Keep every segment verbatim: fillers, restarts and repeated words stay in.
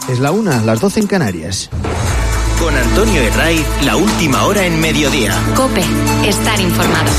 Es la una, las doce en Canarias. Con Antonio Herraiz, la última hora en mediodía. COPE, estar informado.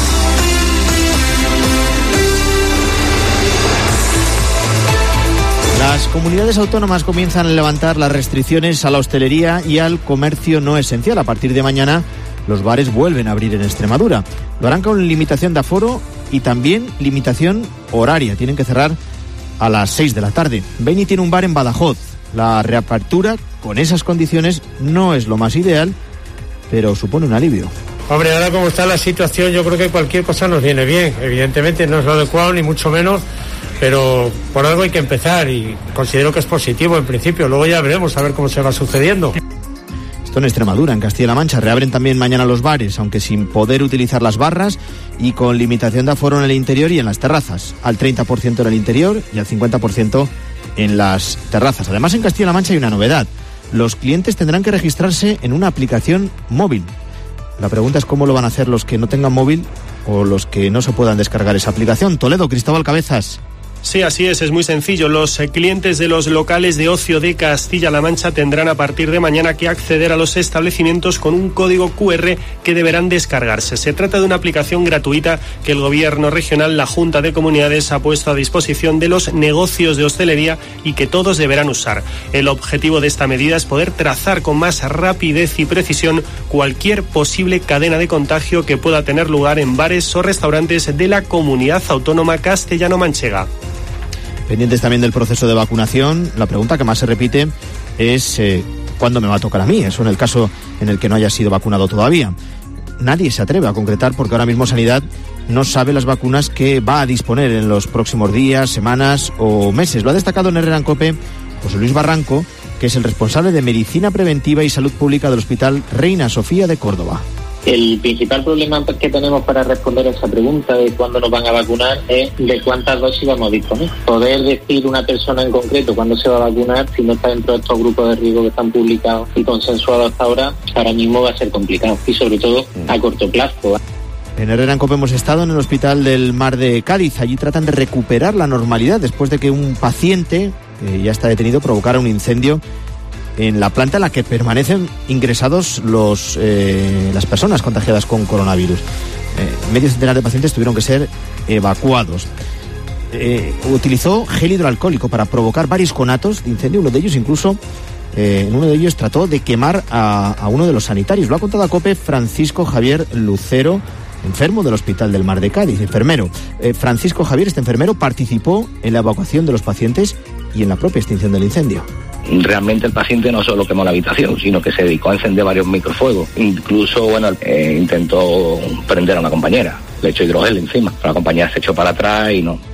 Las comunidades autónomas comienzan a levantar las restricciones a la hostelería y al comercio no esencial. A partir de mañana, los bares vuelven a abrir en Extremadura. Lo harán con limitación de aforo y también limitación horaria. Tienen que cerrar a las seis de la tarde. Beni tiene un bar en Badajoz. La reapertura con esas condiciones no es lo más ideal, pero supone un alivio. Hombre, ahora como está la situación, yo creo que cualquier cosa nos viene bien. Evidentemente no es lo adecuado, ni mucho menos, pero por algo hay que empezar y considero que es positivo en principio. Luego ya veremos a ver cómo se va sucediendo. Esto en Extremadura. En Castilla-La Mancha reabren también mañana los bares, aunque sin poder utilizar las barras y con limitación de aforo en el interior y en las terrazas, al treinta por ciento en el interior y al cincuenta por ciento en las terrazas. Además, en Castilla-La Mancha hay una novedad. Los clientes tendrán que registrarse en una aplicación móvil. La pregunta es cómo lo van a hacer los que no tengan móvil o los que no se puedan descargar esa aplicación. Toledo, Cristóbal Cabezas. Sí, así es, es muy sencillo. Los clientes de los locales de ocio de Castilla-La Mancha tendrán a partir de mañana que acceder a los establecimientos con un código cu erre que deberán descargarse. Se trata de una aplicación gratuita que el Gobierno regional, la Junta de Comunidades, ha puesto a disposición de los negocios de hostelería y que todos deberán usar. El objetivo de esta medida es poder trazar con más rapidez y precisión cualquier posible cadena de contagio que pueda tener lugar en bares o restaurantes de la comunidad autónoma castellano-manchega. Pendientes también del proceso de vacunación, la pregunta que más se repite es eh, ¿cuándo me va a tocar a mí? Eso en el caso en el que no haya sido vacunado todavía. Nadie se atreve a concretar porque ahora mismo Sanidad no sabe las vacunas que va a disponer en los próximos días, semanas o meses. Lo ha destacado en Herrera en COPE José Luis Barranco, que es el responsable de Medicina Preventiva y Salud Pública del Hospital Reina Sofía de Córdoba. El principal problema que tenemos para responder a esa pregunta de cuándo nos van a vacunar es de cuántas dosis vamos a disponer. Poder decir una persona en concreto cuándo se va a vacunar si no está dentro de estos grupos de riesgo que están publicados y consensuados hasta ahora, ahora mismo va a ser complicado y sobre todo a corto plazo. En Herrera en COPE hemos estado en el Hospital del Mar de Cádiz. Allí tratan de recuperar la normalidad después de que un paciente, que ya está detenido, provocara un incendio en la planta en la que permanecen ingresados los eh, las personas contagiadas con coronavirus. Eh, medio centenar de pacientes tuvieron que ser evacuados. Eh, utilizó gel hidroalcohólico para provocar varios conatos de incendio. Uno de ellos incluso, eh, en uno de ellos trató de quemar a, a uno de los sanitarios. Lo ha contado a COPE Francisco Javier Lucero, enfermo del Hospital del Mar de Cádiz, enfermero. Eh, Francisco Javier, este enfermero, participó en la evacuación de los pacientes y en la propia extinción del incendio. Realmente el paciente no solo quemó la habitación, sino que se dedicó a encender varios microfuegos. Incluso, bueno, eh, intentó prender a una compañera. Le echó hidrogel encima. La compañera se echó para atrás y no.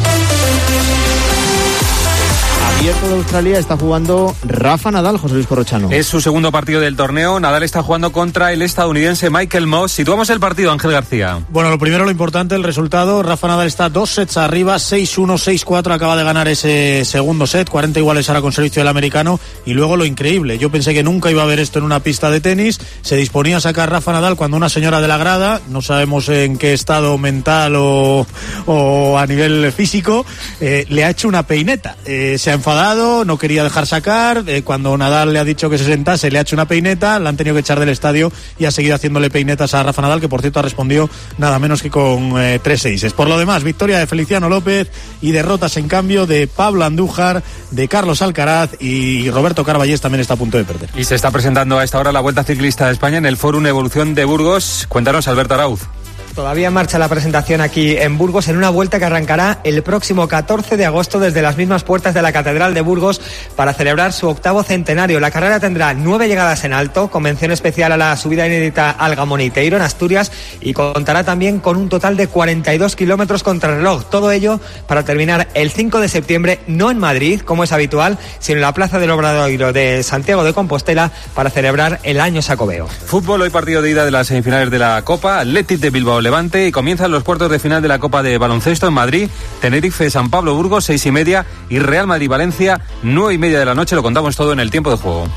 Abierto de Australia está jugando Rafa Nadal, José Luis Corrochano. Es su segundo partido del torneo. Nadal está jugando contra el estadounidense Michael Moss. Situamos el partido, Ángel García. Bueno, lo primero, lo importante, el resultado. Rafa Nadal está dos sets arriba, seis uno, seis cuatro. Acaba de ganar ese segundo set, cuarenta iguales ahora con servicio del americano. Y luego lo increíble, yo pensé que nunca iba a haber esto en una pista de tenis. Se disponía a sacar Rafa Nadal cuando una señora de la grada, no sabemos en qué estado mental o, o a nivel físico, eh, le ha hecho una peineta. Eh, se ha enfadado, no quería dejar sacar, eh, cuando Nadal le ha dicho que se sentase, le ha hecho una peineta, la han tenido que echar del estadio y ha seguido haciéndole peinetas a Rafa Nadal, que por cierto ha respondido nada menos que con eh, tres seises. Por lo demás, victoria de Feliciano López y derrotas en cambio de Pablo Andújar, de Carlos Alcaraz, y Roberto Carballés también está a punto de perder. Y se está presentando a esta hora la Vuelta Ciclista de España en el Fórum Evolución de Burgos. Cuéntanos, Alberto Arauz. Todavía en marcha la presentación aquí en Burgos en una vuelta que arrancará el próximo catorce de agosto desde las mismas puertas de la Catedral de Burgos para celebrar su octavo centenario. La carrera tendrá nueve llegadas en alto, con mención especial a la subida inédita al Gamoniteiro en Asturias, y contará también con un total de cuarenta y dos kilómetros contra reloj. Todo ello para terminar el cinco de septiembre, no en Madrid, como es habitual, sino en la Plaza del Obradoiro de Santiago de Compostela para celebrar el año Xacobeo. Fútbol, hoy partido de ida de las semifinales de la Copa, Athletic de Bilbao Levante, y comienzan los cuartos de final de la Copa de Baloncesto en Madrid, Tenerife San Pablo Burgos, seis y media, y Real Madrid Valencia, nueve y media de la noche. Lo contamos todo en el tiempo de juego.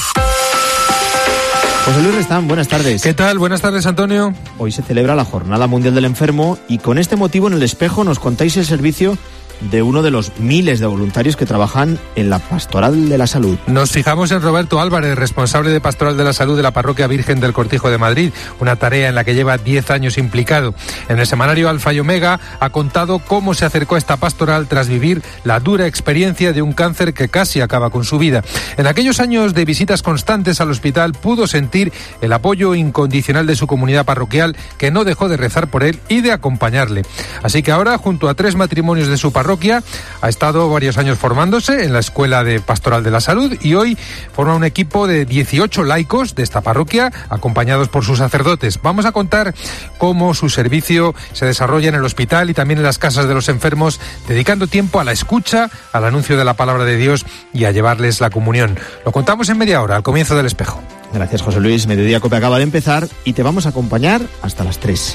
José Luis Restán, buenas tardes. ¿Qué tal? Buenas tardes, Antonio. Hoy se celebra la Jornada Mundial del Enfermo y con este motivo en El Espejo nos contáis el servicio de uno de los miles de voluntarios que trabajan en la Pastoral de la Salud. Nos fijamos en Roberto Álvarez, responsable de Pastoral de la Salud de la Parroquia Virgen del Cortijo de Madrid, una tarea en la que lleva diez años implicado. En el semanario Alfa y Omega ha contado cómo se acercó a esta pastoral tras vivir la dura experiencia de un cáncer que casi acaba con su vida. En aquellos años de visitas constantes al hospital pudo sentir el apoyo incondicional de su comunidad parroquial, que no dejó de rezar por él y de acompañarle. Así que ahora, junto a tres matrimonios de su parroquia, ha estado varios años formándose en la Escuela de Pastoral de la Salud y hoy forma un equipo de dieciocho laicos de esta parroquia, acompañados por sus sacerdotes. Vamos a contar cómo su servicio se desarrolla en el hospital y también en las casas de los enfermos, dedicando tiempo a la escucha, al anuncio de la palabra de Dios y a llevarles la comunión. Lo contamos en media hora, al comienzo del Espejo. Gracias, José Luis. Mediodía Cope acaba de empezar y te vamos a acompañar hasta las tres.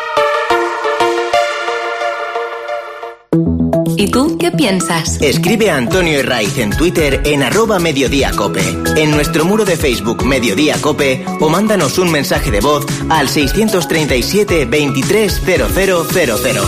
¿Y tú qué piensas? Escribe a Antonio Herraiz en Twitter en arroba Mediodía Cope, en nuestro muro de Facebook Mediodía Cope, o mándanos un mensaje de voz al seiscientos treinta y siete veintitrés cero cero cero cero.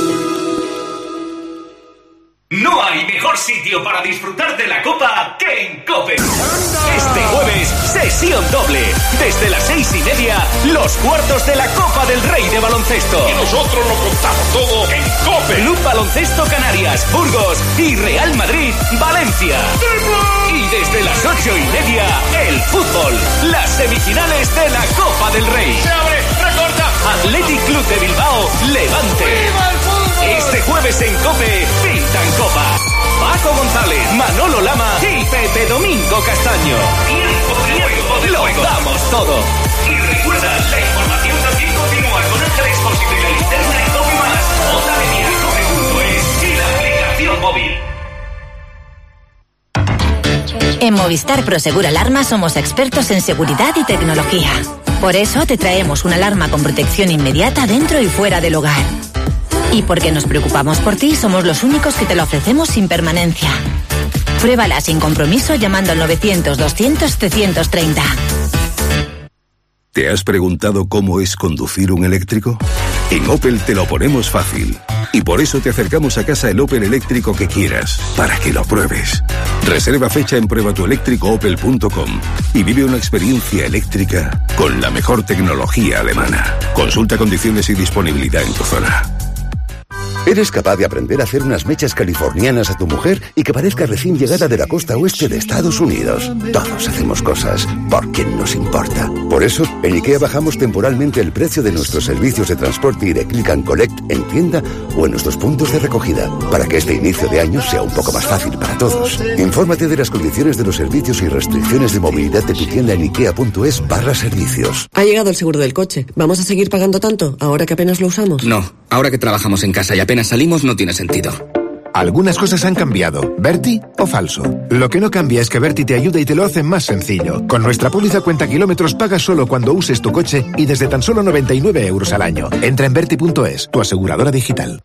No hay mejor sitio para disfrutar de la Copa que en COPE. Este jueves, sesión doble. Desde las seis y media, los cuartos de la Copa del Rey de baloncesto. Y nosotros lo contamos todo en COPE. Club Baloncesto Canarias, Burgos y Real Madrid, Valencia. Y desde las ocho y media, el fútbol. Las semifinales de la Copa del Rey. Se abre, recorta. Athletic Club de Bilbao, Levante. ¡Viva el fútbol! Este jueves en COPE, pintan Copa. Paco González, Manolo Lama y Pepe Domingo Castaño. Tiempo de juego, lo damos todo. Y recuerda, la información también continúa con Ángel Expósito y la linterna en COPE más, Onda Media, COPE punto es y la aplicación móvil. En Movistar Prosegur Alarma somos expertos en seguridad y tecnología. Por eso te traemos una alarma con protección inmediata dentro y fuera del hogar. Y porque nos preocupamos por ti, somos los únicos que te la ofrecemos sin permanencia. Pruébala sin compromiso llamando al novecientos doscientos trescientos treinta. ¿Te has preguntado cómo es conducir un eléctrico? En Opel te lo ponemos fácil. Y por eso te acercamos a casa el Opel eléctrico que quieras, para que lo pruebes. Reserva fecha en prueba tu eléctrico opel punto com y vive una experiencia eléctrica con la mejor tecnología alemana. Consulta condiciones y disponibilidad en tu zona. ¿Eres capaz de aprender a hacer unas mechas californianas a tu mujer y que parezca recién llegada de la costa oeste de Estados Unidos? Todos hacemos cosas porque nos importa. Por eso, en IKEA bajamos temporalmente el precio de nuestros servicios de transporte y de Click and Collect en tienda o en nuestros puntos de recogida, para que este inicio de año sea un poco más fácil para todos. Infórmate de las condiciones de los servicios y restricciones de movilidad de tu tienda en ikea punto es barra servicios. Ha llegado el seguro del coche. ¿Vamos a seguir pagando tanto ahora que apenas lo usamos? No, ahora que trabajamos en casa y apenas salimos no tiene sentido. Algunas cosas han cambiado. ¿Berti o falso? Lo que no cambia es que Berti te ayuda y te lo hace más sencillo. Con nuestra póliza cuenta kilómetros pagas solo cuando uses tu coche y desde tan solo noventa y nueve euros al año. Entra en berti punto es, tu aseguradora digital.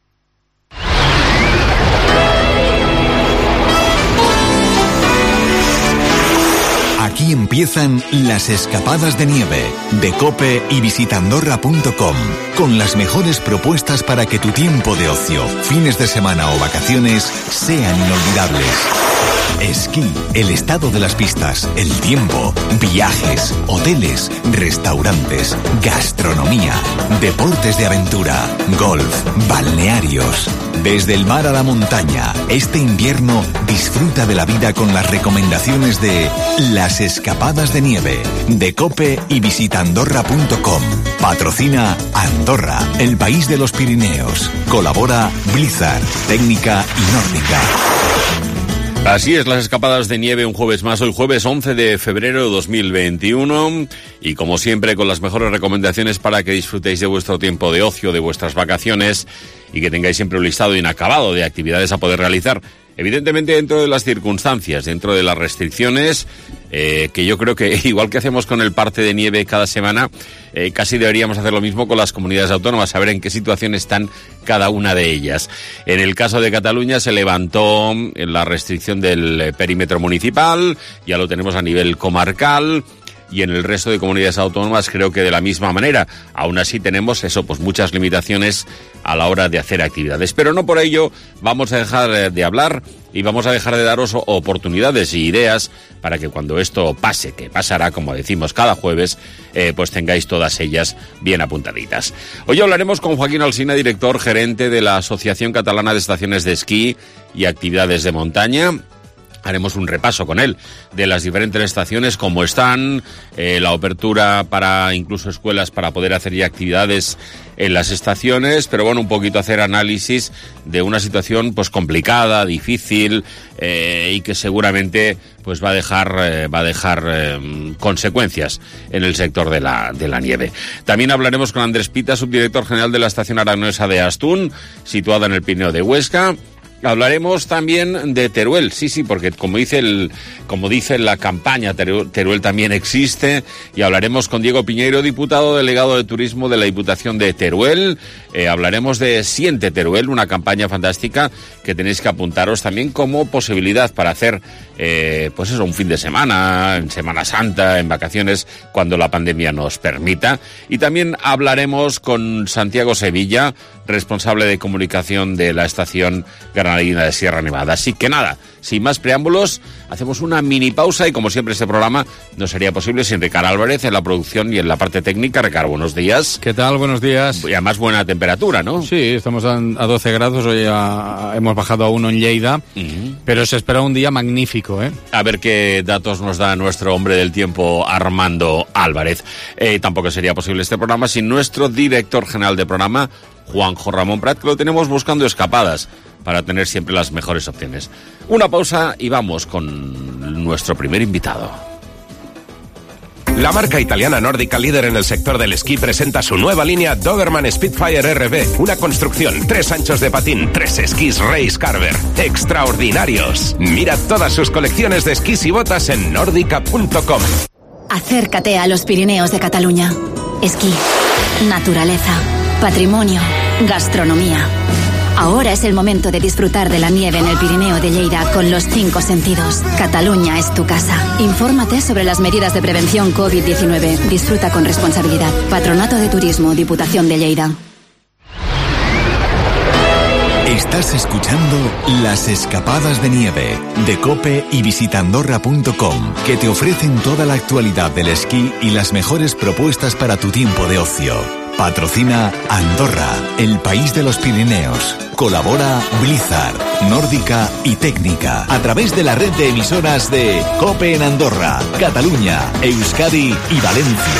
Aquí empiezan las escapadas de nieve de COPE y visita andorra punto com, con las mejores propuestas para que tu tiempo de ocio, fines de semana o vacaciones sean inolvidables. Esquí, el estado de las pistas, el tiempo, viajes, hoteles, restaurantes, gastronomía, deportes de aventura, golf, balnearios. Desde el mar a la montaña, este invierno disfruta de la vida con las recomendaciones de las escapadas de nieve de COPE y visita andorra punto com. Patrocina Andorra, el país de los Pirineos. Colabora Blizzard, técnica y nórdica. Así es, las escapadas de nieve un jueves más, hoy jueves once de febrero de dos mil veintiuno, y como siempre con las mejores recomendaciones para que disfrutéis de vuestro tiempo de ocio, de vuestras vacaciones, y que tengáis siempre un listado inacabado de actividades a poder realizar. Evidentemente dentro de las circunstancias, dentro de las restricciones, eh, que yo creo que igual que hacemos con el parte de nieve cada semana, eh, casi deberíamos hacer lo mismo con las comunidades autónomas, saber en qué situación están cada una de ellas. En el caso de Cataluña se levantó la restricción del perímetro municipal, ya lo tenemos a nivel comarcal. y en el resto de comunidades autónomas creo que de la misma manera. Aún así tenemos eso, pues muchas limitaciones a la hora de hacer actividades. Pero no por ello vamos a dejar de hablar y vamos a dejar de daros oportunidades y ideas para que cuando esto pase, que pasará, como decimos cada jueves, eh, pues tengáis todas ellas bien apuntaditas. Hoy hablaremos con Joaquín Alsina, director gerente de la Asociación Catalana de Estaciones de Esquí y Actividades de Montaña. Haremos un repaso con él de las diferentes estaciones, cómo están, eh, la apertura para incluso escuelas para poder hacer ya actividades en las estaciones, pero bueno, un poquito hacer análisis de una situación pues complicada, difícil eh, y que seguramente pues va a dejar eh, va a dejar eh, consecuencias en el sector de la de la nieve. También hablaremos con Andrés Pita, subdirector general de la estación aragonesa de Astún, situada en el Pirineo de Huesca. Hablaremos también de Teruel, sí, sí, porque como dice el, como dice la campaña, Teruel, Teruel también existe, y hablaremos con Diego Piñeiro, diputado delegado de Turismo de la Diputación de Teruel. Eh, hablaremos de Siente Teruel, una campaña fantástica que tenéis que apuntaros también como posibilidad para hacer, eh, pues eso, un fin de semana, en Semana Santa, en vacaciones, cuando la pandemia nos permita. Y también hablaremos con Santiago Sevilla, responsable de comunicación de la estación granadina de Sierra Nevada. Así que nada, sin más preámbulos, hacemos una mini pausa y como siempre este programa no sería posible sin Ricard Álvarez en la producción y en la parte técnica. Ricard, buenos días. ¿Qué tal? Buenos días. Y además buena temperatura, ¿no? Sí, estamos a doce grados, hoy a, hemos bajado a uno en Lleida, uh-huh. Pero se espera un día magnífico, ¿eh? A ver qué datos nos da nuestro hombre del tiempo, Armando Álvarez. Eh, tampoco sería posible este programa sin nuestro director general de programa, Juanjo Ramón Prat, que lo tenemos buscando escapadas para tener siempre las mejores opciones. Una pausa y vamos con nuestro primer invitado. La marca italiana nórdica líder en el sector del esquí presenta su nueva línea Doberman Spitfire R B. Una construcción, tres anchos de patín, tres esquís Race Carver. ¡Extraordinarios! Mira todas sus colecciones de esquís y botas en nórdica punto com. Acércate a los Pirineos de Cataluña. Esquí, naturaleza, patrimonio, gastronomía. Ahora es el momento de disfrutar de la nieve en el Pirineo de Lleida con los cinco sentidos. Cataluña es tu casa. Infórmate sobre las medidas de prevención COVID diecinueve. Disfruta con responsabilidad. Patronato de Turismo, Diputación de Lleida. Estás escuchando Las Escapadas de Nieve de COPE y visita andorra punto com, que te ofrecen toda la actualidad del esquí y las mejores propuestas para tu tiempo de ocio. Patrocina Andorra, el país de los Pirineos. Colabora Blizzard, Nórdica y Técnica a través de la red de emisoras de COPE en Andorra, Cataluña, Euskadi y Valencia.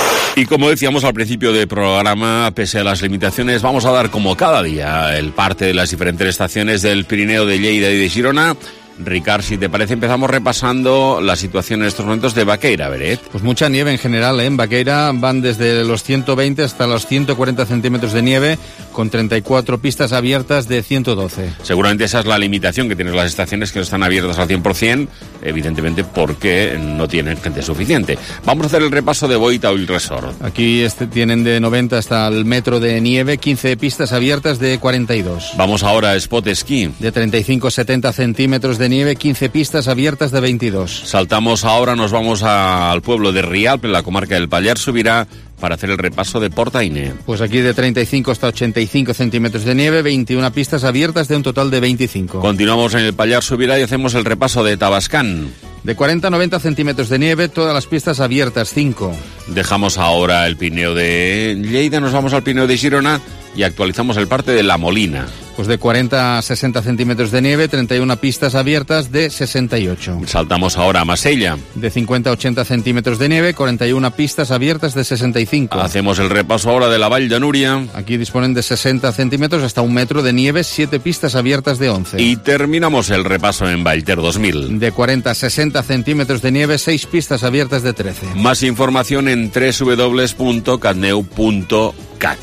Y como decíamos al principio del programa, pese a las limitaciones, vamos a dar como cada día el parte de las diferentes estaciones del Pirineo de Lleida y de Girona. Ricard, si te parece, empezamos repasando la situación en estos momentos de Baqueira, Beret. Pues mucha nieve en general, ¿eh? En Baqueira van desde los ciento veinte hasta los ciento cuarenta centímetros de nieve, con treinta y cuatro pistas abiertas de ciento doce. Seguramente esa es la limitación que tienen las estaciones, que no están abiertas al cien por ciento, evidentemente porque no tienen gente suficiente. Vamos a hacer el repaso de Boita Oil Resort. Aquí este, tienen de noventa hasta el metro de nieve, quince pistas abiertas de cuarenta y dos. Vamos ahora a Spot Ski. De treinta y cinco a setenta centímetros de nieve, quince pistas abiertas de veintidós. Saltamos ahora, nos vamos a, al pueblo de Rialp, en la comarca del Pallars Sobirà, para hacer el repaso de Portaine. Pues aquí de treinta y cinco hasta ochenta y cinco centímetros de nieve, veintiuna pistas abiertas de un total de veinticinco. Continuamos en el Pallars Sobirà y hacemos el repaso de Tabascan. De cuarenta a noventa centímetros de nieve, todas las pistas abiertas, cinco. Dejamos ahora el Pirineo de Lleida, nos vamos al Pirineo de Girona y actualizamos el parte de La Molina. Pues de cuarenta a sesenta centímetros de nieve, treinta y una pistas abiertas de sesenta y ocho. Saltamos ahora a Masella. De cincuenta a ochenta centímetros de nieve, cuarenta y una pistas abiertas de sesenta y cinco. Hacemos el repaso ahora de la Vall de Núria. Aquí disponen de sesenta centímetros hasta un metro de nieve, siete pistas abiertas de once. Y terminamos el repaso en Vallter dos mil. De cuarenta a sesenta centímetros de nieve, seis pistas abiertas de trece. Más información en doble u doble u doble u punto catneu punto cat.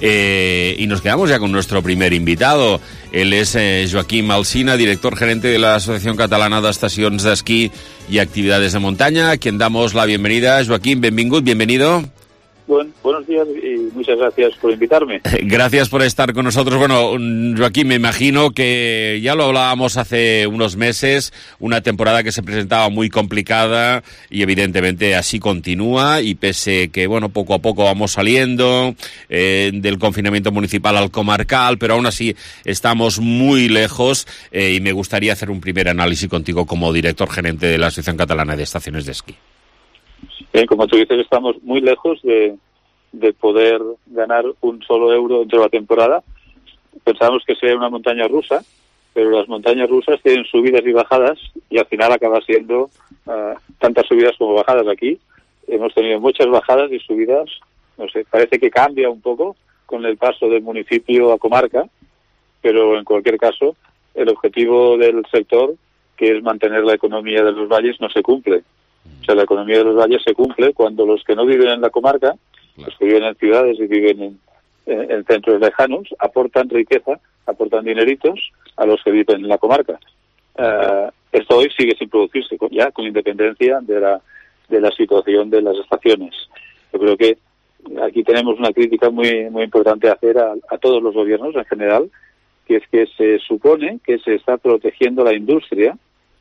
Eh, y nos quedamos ya con nuestro primer invitado. Él es eh, Joaquín Alsina, director gerente de la Asociación Catalana de Estacions d'Esquí y Actividades de Montaña, a quien damos la bienvenida. Joaquín, benvingut, bienvenido. buen, buenos días y muchas gracias por invitarme. Gracias por estar con nosotros. Bueno, Joaquín, me imagino que ya lo hablábamos hace unos meses, una temporada que se presentaba muy complicada y evidentemente así continúa, y pese que, bueno, poco a poco vamos saliendo eh, del confinamiento municipal al comarcal, pero aún así estamos muy lejos eh, y me gustaría hacer un primer análisis contigo como director gerente de la Asociación Catalana de Estaciones de Esquí. Bien, como tú dices, estamos muy lejos de, de poder ganar un solo euro entre la temporada. Pensábamos que sería una montaña rusa, pero las montañas rusas tienen subidas y bajadas y al final acaba siendo uh, tantas subidas como bajadas. Aquí hemos tenido muchas bajadas y subidas, no sé, parece que cambia un poco con el paso del municipio a comarca, pero en cualquier caso el objetivo del sector, que es mantener la economía de los valles, no se cumple. O sea, la economía de los valles se cumple cuando los que no viven en la comarca, los que viven en ciudades y viven en, en, en centros lejanos, aportan riqueza, aportan dineritos a los que viven en la comarca. Uh, esto hoy sigue sin producirse, ya con independencia de la, de la situación de las estaciones. Yo creo que aquí tenemos una crítica muy, muy importante a hacer a, a todos los gobiernos en general, que es que se supone que se está protegiendo la industria,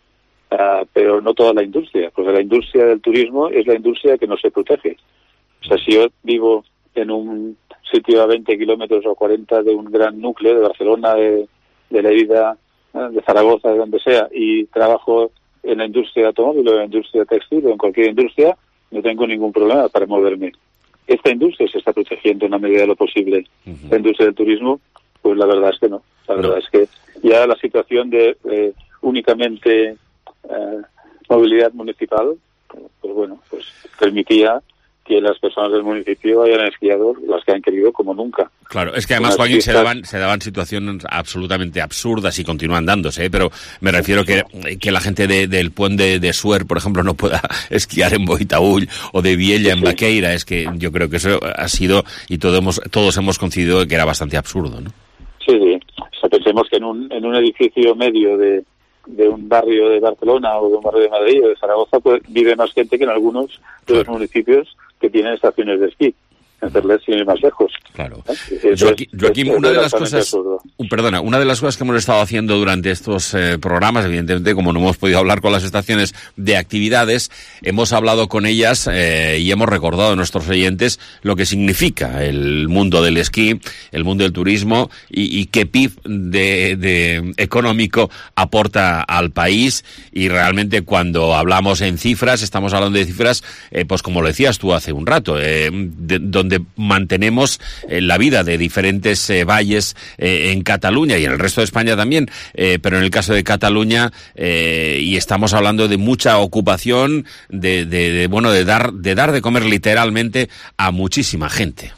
Uh, pero no toda la industria, porque la industria del turismo es la industria que no se protege. O sea, si yo vivo en un sitio a veinte kilómetros o cuarenta de un gran núcleo, de Barcelona, de, de Lleida, de Zaragoza, de donde sea, y trabajo en la industria automóvil o en la industria textil o en cualquier industria, no tengo ningún problema para moverme. Esta industria se está protegiendo en la medida de lo posible. Uh-huh. La industria del turismo, pues la verdad es que no. La verdad no. es que ya la situación de eh, únicamente Eh, movilidad municipal, pues bueno, pues permitía que las personas del municipio hayan esquiado las que han querido como nunca. Claro, es que además, Joaquín, se daban, se daban situaciones absolutamente absurdas y continúan dándose, ¿eh? Pero me refiero que, que la gente de, del puente de, de Suer, por ejemplo, no pueda esquiar en Boitaúll o de Viella en Baqueira. Es que yo creo que eso ha sido, y todos hemos, todos hemos coincidido que era bastante absurdo, ¿no? Sí, sí. O sea, pensemos que en un, en un edificio medio de de un barrio de Barcelona o de un barrio de Madrid o de Zaragoza, pues vive más gente que en algunos de los municipios que tienen estaciones de esquí. Hacerles sin ir más lejos. Claro. ¿Eh? Joaquín, Joaquín, una de las cosas, uh, perdona, una de las cosas que hemos estado haciendo durante estos eh, programas, evidentemente, como no hemos podido hablar con las estaciones de actividades, hemos hablado con ellas eh, y hemos recordado a nuestros oyentes lo que significa el mundo del esquí, el mundo del turismo y, y qué P I B de, de económico aporta al país. Y realmente cuando hablamos en cifras, estamos hablando de cifras, eh, pues como lo decías tú hace un rato, eh, de, donde donde mantenemos eh, la vida de diferentes eh, valles eh, en Cataluña y en el resto de España también, eh, pero en el caso de Cataluña, eh, y estamos hablando de mucha ocupación, de, de, de bueno, de dar, de dar de comer literalmente a muchísima gente.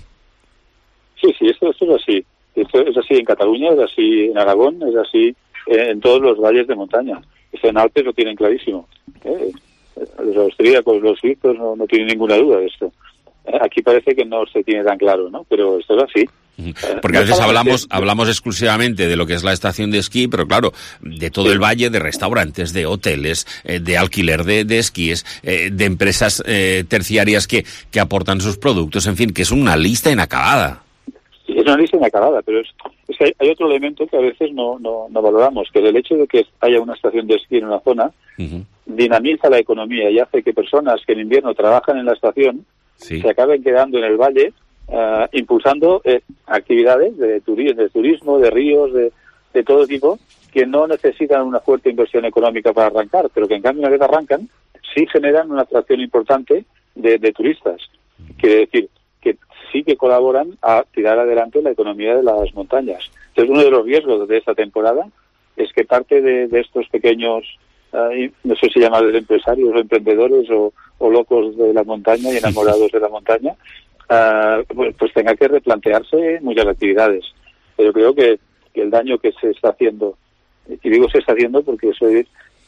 Sí, sí, esto, esto es así. Esto es así en Cataluña, es así en Aragón, es así en todos los valles de montaña. Esto en Alpes lo tienen clarísimo. ¿eh? Los austríacos, los suizos no, no tienen ninguna duda de esto. Aquí parece que no se tiene tan claro, ¿no? Pero esto es así. Porque a veces hablamos hablamos exclusivamente de lo que es la estación de esquí, pero claro, de todo el valle, de restaurantes, de hoteles, eh, de alquiler de, de esquíes, eh, de empresas eh, terciarias que, que aportan sus productos, en fin, que es una lista inacabada. Sí, es una lista inacabada, pero es, es que hay, hay otro elemento que a veces no, no, no valoramos, que es el hecho de que haya una estación de esquí en una zona, uh-huh. dinamiza la economía y hace que personas que en invierno trabajan en la estación sí. se acaben quedando en el valle uh, impulsando eh, actividades de, turi- de turismo, de ríos, de, de todo tipo, que no necesitan una fuerte inversión económica para arrancar, pero que en cambio una vez arrancan, sí generan una atracción importante de, de turistas. Quiere decir que sí que colaboran a tirar adelante la economía de las montañas. Entonces, uno de los riesgos de esta temporada es que parte de, de estos pequeños, uh, no sé si llamarles empresarios o emprendedores o, o locos de la montaña y enamorados de la montaña, uh, pues, pues tenga que replantearse muchas actividades. Pero creo que, que el daño que se está haciendo, y digo se está haciendo porque soy,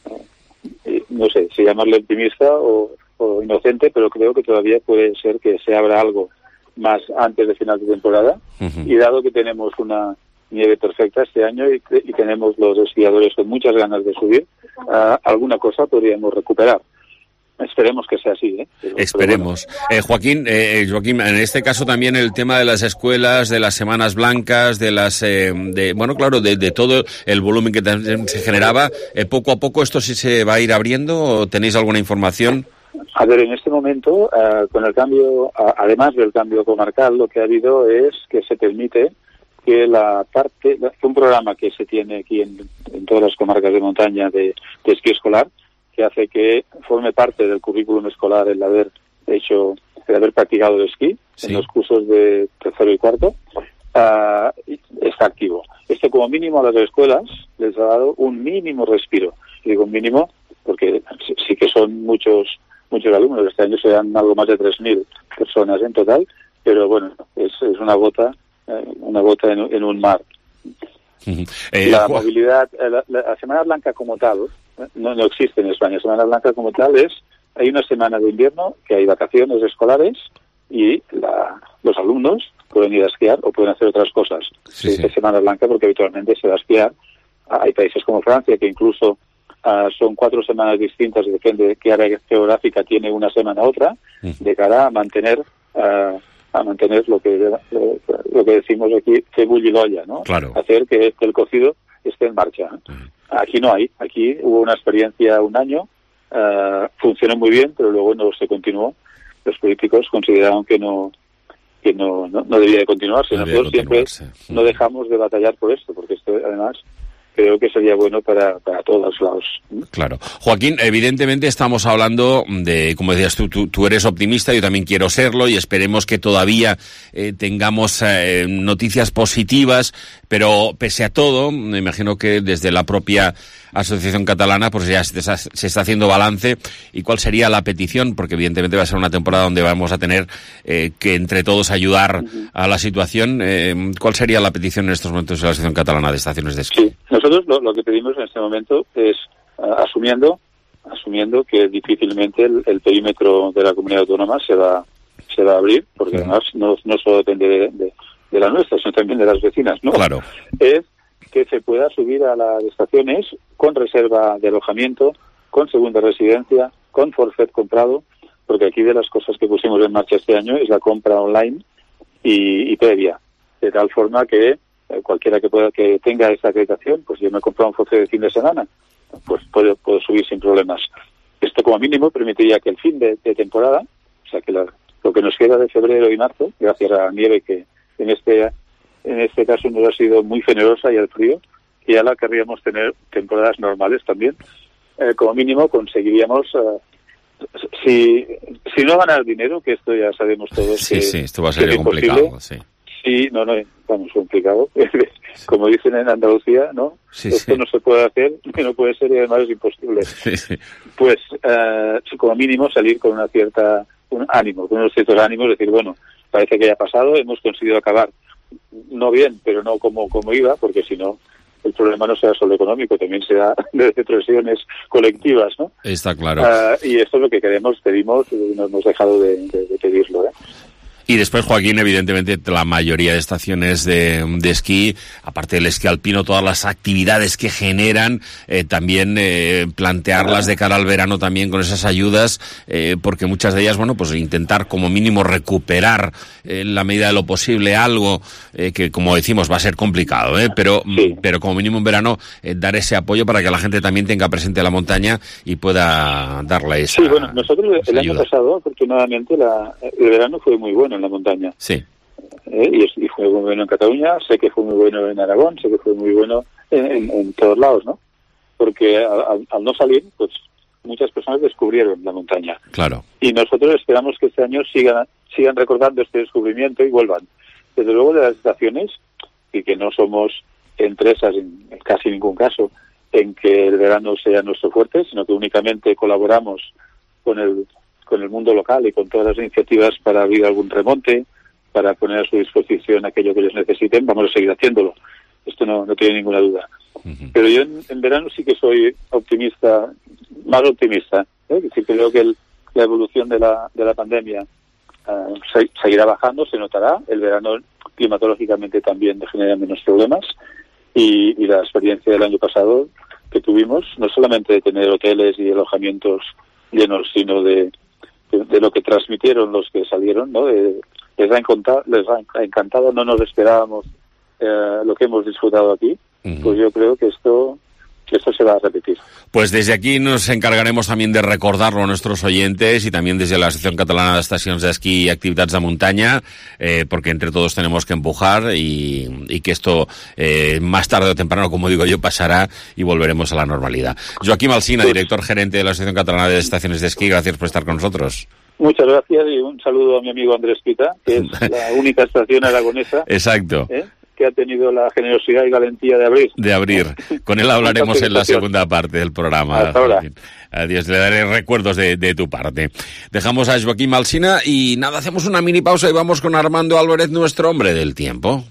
uh, no sé, si llamarle optimista o, o inocente, pero creo que todavía puede ser que se abra algo más antes de final de temporada. Uh-huh. Y dado que tenemos una nieve perfecta este año y, y tenemos los esquiadores con muchas ganas de subir, uh, alguna cosa podríamos recuperar. Esperemos que sea así, ¿eh? Pero, Esperemos. Pero bueno. eh, Joaquín, eh, Joaquín, en este caso también el tema de las escuelas, de las semanas blancas, de las, eh, de, bueno, claro, de, de todo el volumen que se generaba, eh, poco a poco esto sí se va a ir abriendo, ¿o tenéis alguna información? A ver, en este momento, uh, con el cambio, uh, además del cambio comarcal, lo que ha habido es que se permite que la parte, un programa que se tiene aquí en, en todas las comarcas de montaña de, de esquí escolar, que hace que forme parte del currículum escolar el haber hecho, el haber practicado el esquí, sí, en los cursos de tercero y cuarto, uh, está activo. Esto como mínimo a las escuelas les ha dado un mínimo respiro. Digo un mínimo porque sí, sí que son muchos muchos alumnos. Este año serán algo más de tres mil personas en total, pero bueno, es, es una gota, eh, una gota en, en un mar. Uh-huh. eh, la Juan... movilidad, la, la Semana Blanca como tal, no, no existe en España. Semana Blanca como tal es, hay una semana de invierno que hay vacaciones escolares y la, los alumnos pueden ir a esquiar o pueden hacer otras cosas. Sí, sí. Es Semana Blanca porque habitualmente se va a esquiar. Hay países como Francia que incluso uh, son cuatro semanas distintas, depende de qué área geográfica tiene una semana a otra, uh-huh, de cara a mantener uh, a mantener lo que lo, lo que decimos aquí, que bulle la olla, ¿no? Claro. Hacer que, que el cocido esté en marcha. Uh-huh. Aquí no hay. Aquí hubo una experiencia un año, uh, funcionó muy bien, pero luego no se continuó. Los políticos consideraron que no que no, no, no debía de continuarse. No Nosotros siempre no dejamos de batallar por esto, porque esto además creo que sería bueno para, para todos los lados. Claro. Joaquín, evidentemente estamos hablando de, como decías tú, tú, tú eres optimista, yo también quiero serlo y esperemos que todavía eh, tengamos eh, noticias positivas, pero pese a todo, me imagino que desde la propia Asociación Catalana pues ya se está, se está haciendo balance. ¿Y cuál sería la petición? Porque evidentemente va a ser una temporada donde vamos a tener eh, que entre todos ayudar uh-huh. a la situación. Eh, ¿Cuál sería la petición en estos momentos de la Asociación Catalana de Estaciones de Esquí? Sí, nosotros lo, lo que pedimos en este momento es uh, asumiendo asumiendo que difícilmente el, el perímetro de la comunidad autónoma se va se va a abrir, porque uh-huh. además no, no solo depende de, de, de la nuestra, sino también de las vecinas, ¿no? Claro. Es que se pueda subir a las estaciones con reserva de alojamiento, con segunda residencia, con forfait comprado, porque aquí de las cosas que pusimos en marcha este año es la compra online y, y previa, de tal forma que eh, cualquiera que pueda que tenga esta acreditación, pues yo me he comprado un forfait de fin de semana, pues puedo, puedo subir sin problemas. Esto como mínimo permitiría que el fin de, de temporada, o sea que la, lo que nos queda de febrero y marzo, gracias a la nieve que en este en este caso nos ha sido muy generosa y al frío, y ya la querríamos tener temporadas normales también, eh, como mínimo conseguiríamos, eh, si si no ganar dinero, que esto ya sabemos todos sí, que, sí, esto va a ser complicado, sí. Sí, no, no, vamos, complicado. Como dicen en Andalucía, ¿no? Sí, esto sí. no se puede hacer, que no puede ser y además es imposible. Sí, sí. Pues, eh, como mínimo salir con una cierta, un ánimo, con unos ciertos ánimos, decir, bueno, parece que ya ha pasado, hemos conseguido acabar, no bien, pero no como, como iba, porque si no, el problema no será solo económico, también será de depresiones colectivas, ¿no? Está claro. Uh, y esto es lo que queremos, pedimos, y no hemos dejado de, de, de pedirlo, ¿eh? Y después, Joaquín, evidentemente la mayoría de estaciones de, de esquí, aparte del esquí alpino, todas las actividades que generan, eh, también eh, plantearlas de cara al verano también con esas ayudas, eh, porque muchas de ellas, bueno, pues intentar como mínimo recuperar eh, en la medida de lo posible algo eh, que, como decimos, va a ser complicado, ¿eh? pero, sí. pero como mínimo en verano eh, dar ese apoyo para que la gente también tenga presente la montaña y pueda darle esa Sí, bueno, nosotros el ayuda. año pasado, afortunadamente, la, el verano fue muy bueno en la montaña. Sí. Eh, y, y fue muy bueno en Cataluña, sé que fue muy bueno en Aragón, sé que fue muy bueno en, en, en todos lados, ¿no? Porque al, al no salir, pues muchas personas descubrieron la montaña. Claro. Y nosotros esperamos que este año sigan sigan recordando este descubrimiento y vuelvan. Desde luego de las estaciones, y que no somos empresas en, en casi ningún caso en que el verano sea nuestro fuerte, sino que únicamente colaboramos con el con el mundo local y con todas las iniciativas para abrir algún remonte, para poner a su disposición aquello que ellos necesiten, vamos a seguir haciéndolo. Esto no, no tiene ninguna duda. Uh-huh. Pero yo en, en verano sí que soy optimista, más optimista, ¿eh? Sí que creo que el, la evolución de la, de la pandemia uh, se, seguirá bajando, se notará. El verano climatológicamente también genera menos problemas y, y la experiencia del año pasado que tuvimos, no solamente de tener hoteles y alojamientos llenos, sino de, de, de lo que transmitieron los que salieron, ¿no? Eh, les ha encantado, les ha encantado, no nos esperábamos eh, lo que hemos disfrutado aquí, uh-huh. Pues yo creo que esto que esto se va a repetir. Pues desde aquí nos encargaremos también de recordarlo a nuestros oyentes y también desde la Asociación Catalana de Estaciones de Esquí y Actividades de Montaña, eh, porque entre todos tenemos que empujar y, y que esto eh, más tarde o temprano, como digo yo, pasará y volveremos a la normalidad. Joaquim Alsina, pues, director gerente de la Asociación Catalana de Estaciones de Esquí, gracias por estar con nosotros. Muchas gracias y un saludo a mi amigo Andrés Pita, que es la única estación aragonesa. Exacto. ¿eh? Que ha tenido la generosidad y valentía de abrir. De abrir. Con él hablaremos en la segunda parte del programa. Hasta ahora. Adiós, le daré recuerdos de, de tu parte. Dejamos a Joaquim Alsina y nada, hacemos una mini pausa y vamos con Armando Álvarez, nuestro hombre del tiempo.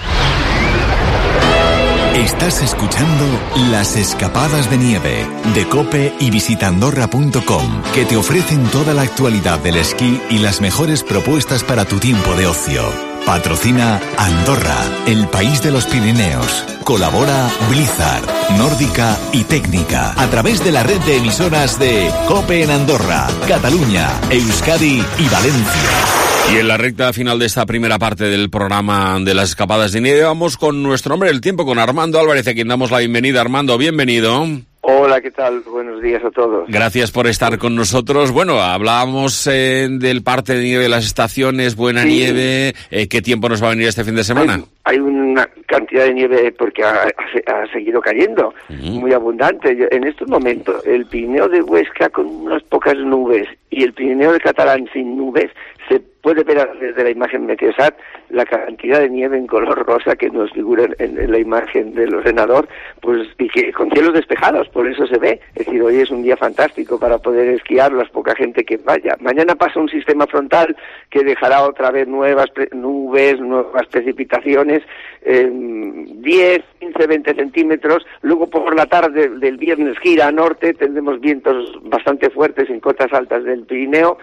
Estás escuchando Las Escapadas de Nieve de COPE y visita andorra punto com, que te ofrecen toda la actualidad del esquí y las mejores propuestas para tu tiempo de ocio. Patrocina Andorra, el país de los Pirineos. Colabora Blizzard, Nórdica y Técnica a través de la red de emisoras de COPE en Andorra, Cataluña, Euskadi y Valencia. Y en la recta final de esta primera parte del programa de Las Escapadas de Nieve vamos con nuestro hombre del tiempo, con Armando Álvarez, a quien damos la bienvenida. Armando, bienvenido. Hola, ¿qué tal? Buenos días a todos. Gracias por estar con nosotros. Bueno, hablábamos eh, del parte de nieve de las estaciones, buena sí. nieve. Eh, ¿Qué tiempo nos va a venir este fin de semana? Hay, hay una cantidad de nieve porque ha, ha, ha seguido cayendo, uh-huh. muy abundante. Yo, en estos momentos, el Pirineo de Huesca con unas pocas nubes y el Pirineo de Catalán sin nubes, se puede ver desde la imagen Meteosat la cantidad de nieve en color rosa que nos figura en, en la imagen del ordenador, pues y que con cielos despejados, por eso se ve. Es decir, hoy es un día fantástico para poder esquiar, la poca gente que vaya. Mañana pasa un sistema frontal que dejará otra vez nuevas pre- nubes, nuevas precipitaciones, eh, diez, quince, veinte centímetros. Luego por la tarde del viernes gira a norte, tendremos vientos bastante fuertes en cotas altas del Pirineo.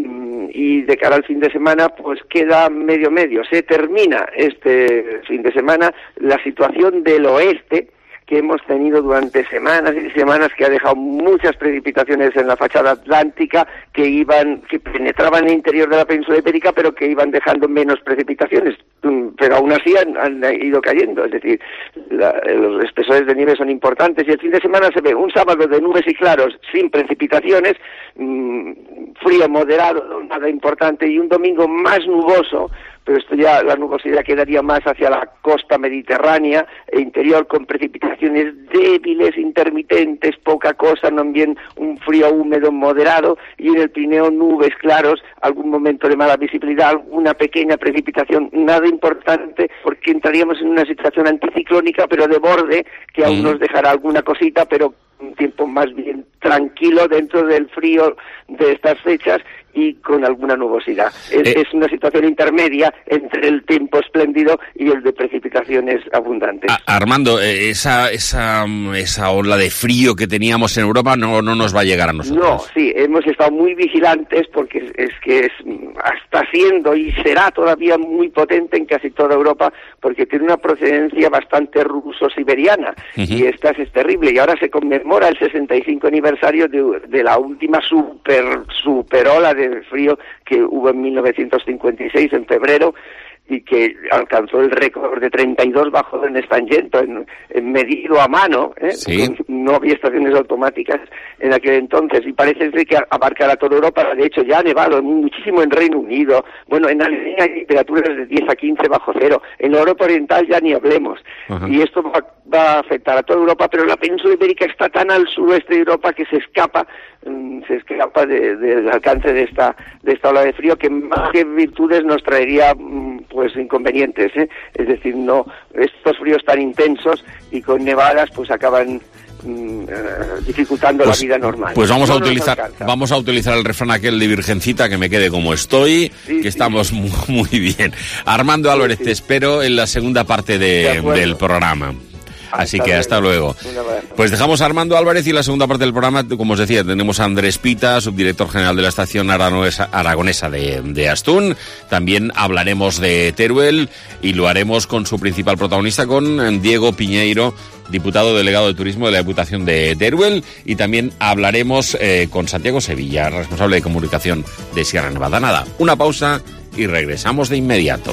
Y de cara al fin de semana, pues queda medio medio. Se termina este fin de semana la situación del oeste que hemos tenido durante semanas y semanas, que ha dejado muchas precipitaciones en la fachada atlántica que iban, que penetraban en el interior de la península ibérica, pero que iban dejando menos precipitaciones, pero aún así han, han ido cayendo. Es decir, la, los espesores de nieve son importantes y el fin de semana se ve un sábado de nubes y claros sin precipitaciones, mmm, frío moderado, nada importante, y un domingo más nuboso, pero esto ya, la nubosidad quedaría más hacia la costa mediterránea e interior, con precipitaciones débiles, intermitentes, poca cosa, no bien un frío húmedo moderado, y en el Pirineo nubes claros, algún momento de mala visibilidad, alguna pequeña precipitación, nada importante, porque entraríamos en una situación anticiclónica, pero de borde, que aún nos dejará alguna cosita, pero un tiempo más bien tranquilo dentro del frío de estas fechas y con alguna nubosidad. Es, eh, es una situación intermedia entre el tiempo espléndido y el de precipitaciones abundantes. A, Armando, eh, esa, esa, esa ola de frío que teníamos en Europa no, no nos va a llegar a nosotros. No, sí, hemos estado muy vigilantes porque es, es que es, está siendo y será todavía muy potente en casi toda Europa, porque tiene una procedencia bastante ruso-siberiana, uh-huh. y esta es terrible, y ahora se conmemora el sesenta y cinco aniversario de, de la última super, super ola de frío que hubo en mil novecientos cincuenta y seis, en febrero, y que alcanzó el récord de treinta y dos bajo en Stangento, en, en medido a mano, ¿eh? Sí. No había estaciones automáticas en aquel entonces, y parece ser que abarcará toda Europa. De hecho, ya ha nevado muchísimo en Reino Unido, bueno, en Alemania hay temperaturas de diez a quince bajo cero, en la Europa Oriental ya ni hablemos, uh-huh. y esto va, va a afectar a toda Europa, pero la península ibérica está tan al suroeste de Europa que se escapa, um, se escapa de, de, del alcance de esta, de esta ola de frío, que más que virtudes nos traería um, pues inconvenientes, ¿eh? Es decir, no, estos fríos tan intensos y con nevadas pues acaban mm, uh, dificultando pues, la vida normal. Pues vamos no a utilizar vamos a utilizar el refrán aquel de Virgencita, que me quede como estoy, sí, que sí. estamos muy, muy bien. Armando Álvarez, sí, sí. te espero en la segunda parte de, de del programa. Así que hasta luego. Pues dejamos a Armando Álvarez y la segunda parte del programa, como os decía, tenemos a Andrés Pita, subdirector general de la estación aragonesa, aragonesa de, de Astún. También hablaremos de Teruel y lo haremos con su principal protagonista, con Diego Piñeiro, diputado delegado de turismo de la Diputación de Teruel, y también hablaremos eh, con Santiago Sevilla, responsable de comunicación de Sierra Nevada. Nada, una pausa y regresamos de inmediato.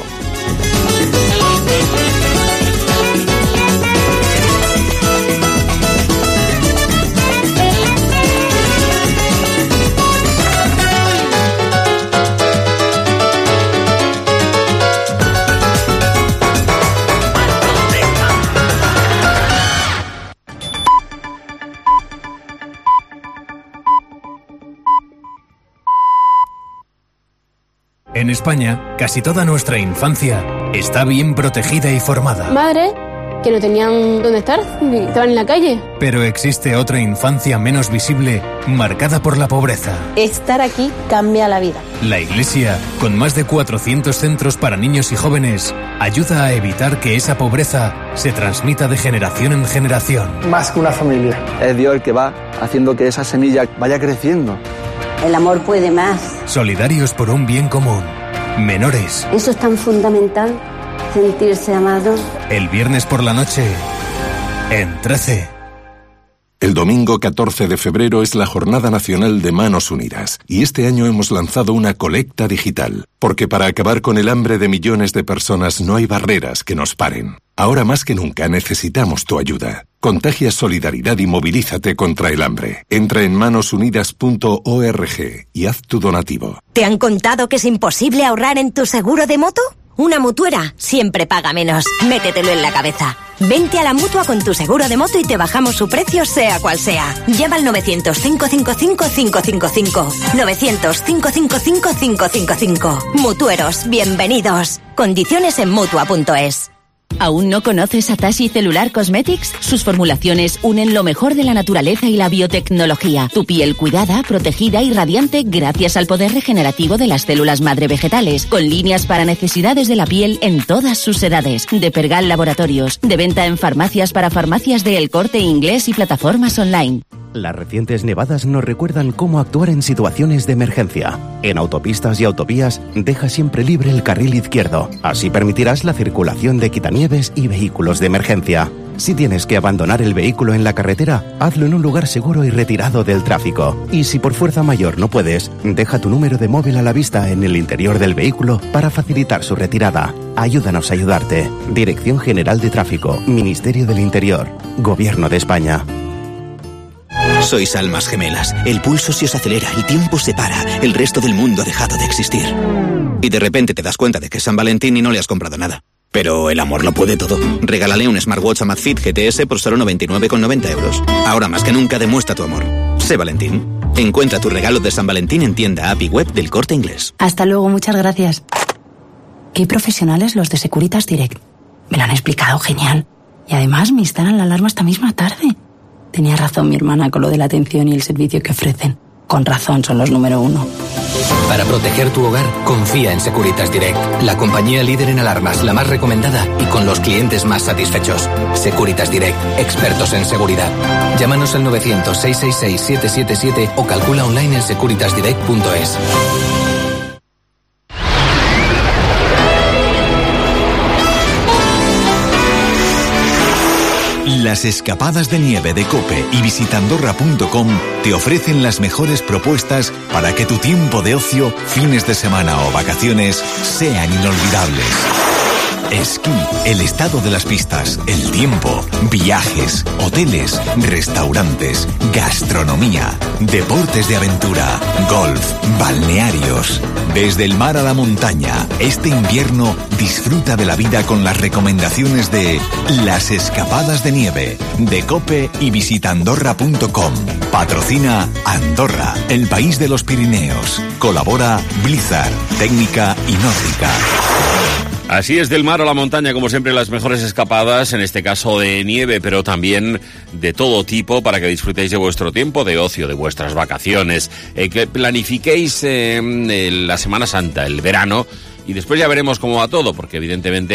En España, casi toda nuestra infancia está bien protegida y formada. Madre, que no tenían dónde estar, estaban en la calle. Pero existe otra infancia menos visible, marcada por la pobreza. Estar aquí cambia la vida. La Iglesia, con más de cuatrocientos centros para niños y jóvenes, ayuda a evitar que esa pobreza se transmita de generación en generación. Más que una familia. Es Dios el que va haciendo que esa semilla vaya creciendo. El amor puede más. Solidarios por un bien común. Menores. Eso es tan fundamental, sentirse amado. El viernes por la noche, en trece. El domingo catorce de febrero es la Jornada Nacional de Manos Unidas y este año hemos lanzado una colecta digital, porque para acabar con el hambre de millones de personas no hay barreras que nos paren. Ahora más que nunca necesitamos tu ayuda. Contagia solidaridad y movilízate contra el hambre. Entra en manos unidas punto org y haz tu donativo. ¿Te han contado que es imposible ahorrar en tu seguro de moto? Una mutuera siempre paga menos. Métetelo en la cabeza. Vente a la Mutua con tu seguro de moto y te bajamos su precio sea cual sea. Llama al novecientos, cinco cinco cinco, cinco cinco cinco. novecientos, cinco cinco cinco, cinco cinco cinco. Mutueros, bienvenidos. Condiciones en Mutua punto es. ¿Aún no conoces a Tashi Cellular Cosmetics? Sus formulaciones unen lo mejor de la naturaleza y la biotecnología. Tu piel cuidada, protegida y radiante gracias al poder regenerativo de las células madre vegetales, con líneas para necesidades de la piel en todas sus edades. De Pergal Laboratorios, de venta en farmacias para farmacias de El Corte Inglés y plataformas online. Las recientes nevadas nos recuerdan cómo actuar en situaciones de emergencia. En autopistas y autovías, deja siempre libre el carril izquierdo. Así permitirás la circulación de quitanieves y vehículos de emergencia. Si tienes que abandonar el vehículo en la carretera, hazlo en un lugar seguro y retirado del tráfico. Y si por fuerza mayor no puedes, deja tu número de móvil a la vista en el interior del vehículo para facilitar su retirada. Ayúdanos a ayudarte. Dirección General de Tráfico, Ministerio del Interior, Gobierno de España. Sois almas gemelas. El pulso se os acelera, el tiempo se para, el resto del mundo ha dejado de existir. Y de repente te das cuenta de que es San Valentín y no le has comprado nada. Pero el amor lo puede todo. Regálale un smartwatch Amazfit G T S por solo noventa y nueve con noventa euros. Ahora más que nunca demuestra tu amor. Sé Valentín. Encuentra tu regalo de San Valentín en tienda app y web del Corte Inglés. Hasta luego, muchas gracias. Qué profesionales los de Securitas Direct. Me lo han explicado genial. Y además me instalan la alarma esta misma tarde. Tenía razón mi hermana con lo de la atención y el servicio que ofrecen. Con razón, son los número uno. Para proteger tu hogar, confía en Securitas Direct, la compañía líder en alarmas, la más recomendada y con los clientes más satisfechos. Securitas Direct, expertos en seguridad. Llámanos al novecientos, seiscientos sesenta y seis, siete siete siete o calcula online en securitas direct punto es. Las escapadas de nieve de COPE y visitandorra punto com te ofrecen las mejores propuestas para que tu tiempo de ocio, fines de semana o vacaciones sean inolvidables. Esquí, el estado de las pistas, el tiempo, viajes, hoteles, restaurantes, gastronomía, deportes de aventura, golf, balnearios. Desde el mar a la montaña, este invierno disfruta de la vida con las recomendaciones de Las Escapadas de Nieve, de COPE y visitandorra punto com. Patrocina Andorra, el país de los Pirineos. Colabora Blizzard, técnica y nórdica. Así es, del mar a la montaña, como siempre, las mejores escapadas, en este caso de nieve, pero también de todo tipo, para que disfrutéis de vuestro tiempo de ocio, de vuestras vacaciones, eh, que planifiquéis eh, la Semana Santa, el verano, y después ya veremos cómo va todo, porque evidentemente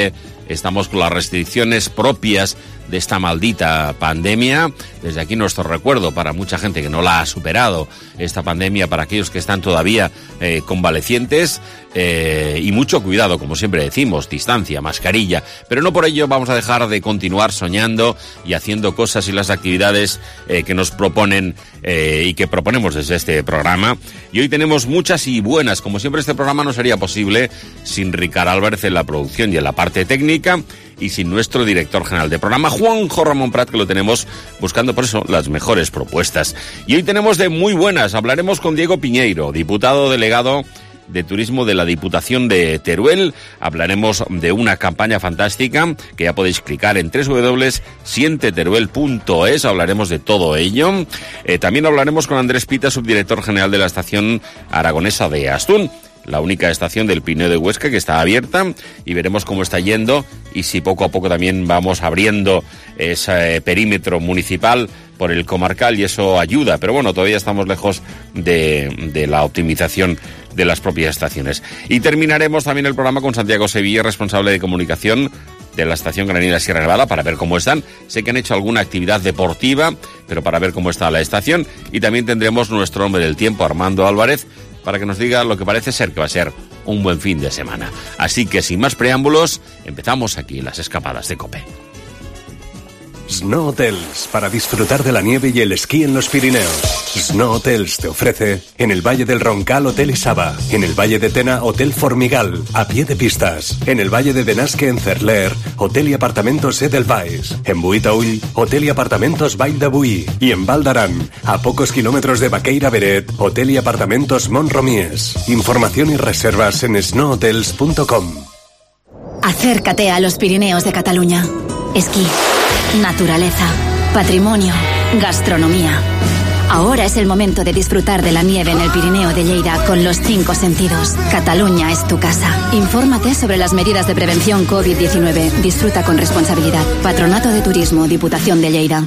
estamos con las restricciones propias de esta maldita pandemia. Desde aquí nuestro recuerdo para mucha gente que no la ha superado, esta pandemia, para aquellos que están todavía eh, convalecientes, eh, y mucho cuidado, como siempre decimos, distancia, mascarilla, pero no por ello vamos a dejar de continuar soñando y haciendo cosas y las actividades eh, que nos proponen eh, y que proponemos desde este programa. Y hoy tenemos muchas y buenas. Como siempre, este programa no sería posible sin Ricard Álvarez en la producción y en la parte técnica, y sin nuestro director general de programa, Juanjo Ramón Prat, que lo tenemos buscando por eso las mejores propuestas. Y hoy tenemos de muy buenas. Hablaremos con Diego Piñeiro, diputado delegado de Turismo de la Diputación de Teruel. Hablaremos de una campaña fantástica que ya podéis clicar en doble u doble u doble u punto siente teruel punto es. Hablaremos de todo ello. Eh, también hablaremos con Andrés Pita, subdirector general de la Estación Aragonesa de Astún, la única estación del Pirineo de Huesca que está abierta, y veremos cómo está yendo y si poco a poco también vamos abriendo ese perímetro municipal por el comarcal, y eso ayuda, pero bueno, todavía estamos lejos de, de la optimización de las propias estaciones. Y terminaremos también el programa con Santiago Sevilla, responsable de comunicación de la Estación Granadina Sierra Nevada, para ver cómo están. Sé que han hecho alguna actividad deportiva, pero para ver cómo está la estación. Y también tendremos nuestro hombre del tiempo, Armando Álvarez, para que nos diga lo que parece ser que va a ser un buen fin de semana. Así que sin más preámbulos, empezamos aquí las escapadas de COPE. Snow Hotels, para disfrutar de la nieve y el esquí en los Pirineos. Snow Hotels te ofrece en el Valle del Roncal Hotel Isaba, en el Valle de Tena Hotel Formigal, a pie de pistas, en el Valle de Benasque en Cerler, Hotel y Apartamentos Edelweiss, en Buitaúll, Hotel y Apartamentos Vall de Boí, y en Val d'Aran, a pocos kilómetros de Baqueira Beret, Hotel y Apartamentos Montromies. Información y reservas en snow hotels punto com. Acércate a los Pirineos de Cataluña. Esquí, naturaleza, patrimonio, gastronomía. Ahora es el momento de disfrutar de la nieve en el Pirineo de Lleida con los cinco sentidos. Cataluña es tu casa. Infórmate sobre las medidas de prevención COVID diecinueve. Disfruta con responsabilidad. Patronato de Turismo, Diputación de Lleida.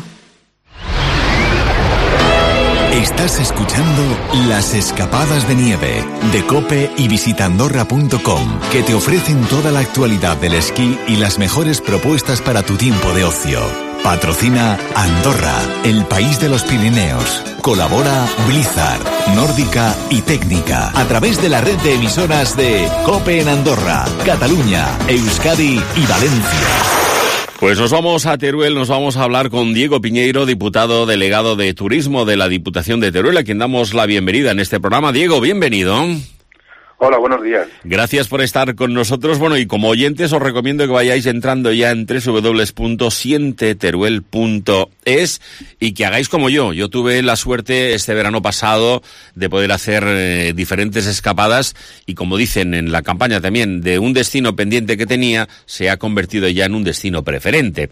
Estás escuchando Las Escapadas de Nieve de COPE y visita andorra punto com, que te ofrecen toda la actualidad del esquí y las mejores propuestas para tu tiempo de ocio. Patrocina Andorra, el país de los Pirineos. Colabora Blizzard, Nórdica y Técnica, a través de la red de emisoras de COPE en Andorra, Cataluña, Euskadi y Valencia. Pues nos vamos a Teruel, nos vamos a hablar con Diego Piñeiro, diputado delegado de Turismo de la Diputación de Teruel, a quien damos la bienvenida en este programa. Diego, bienvenido. Hola, buenos días. Gracias por estar con nosotros. Bueno, y como oyentes os recomiendo que vayáis entrando ya en doble u doble u doble u punto siente teruel punto es y que hagáis como yo. Yo tuve la suerte este verano pasado de poder hacer eh, diferentes escapadas, y como dicen en la campaña también, de un destino pendiente que tenía, se ha convertido ya en un destino preferente.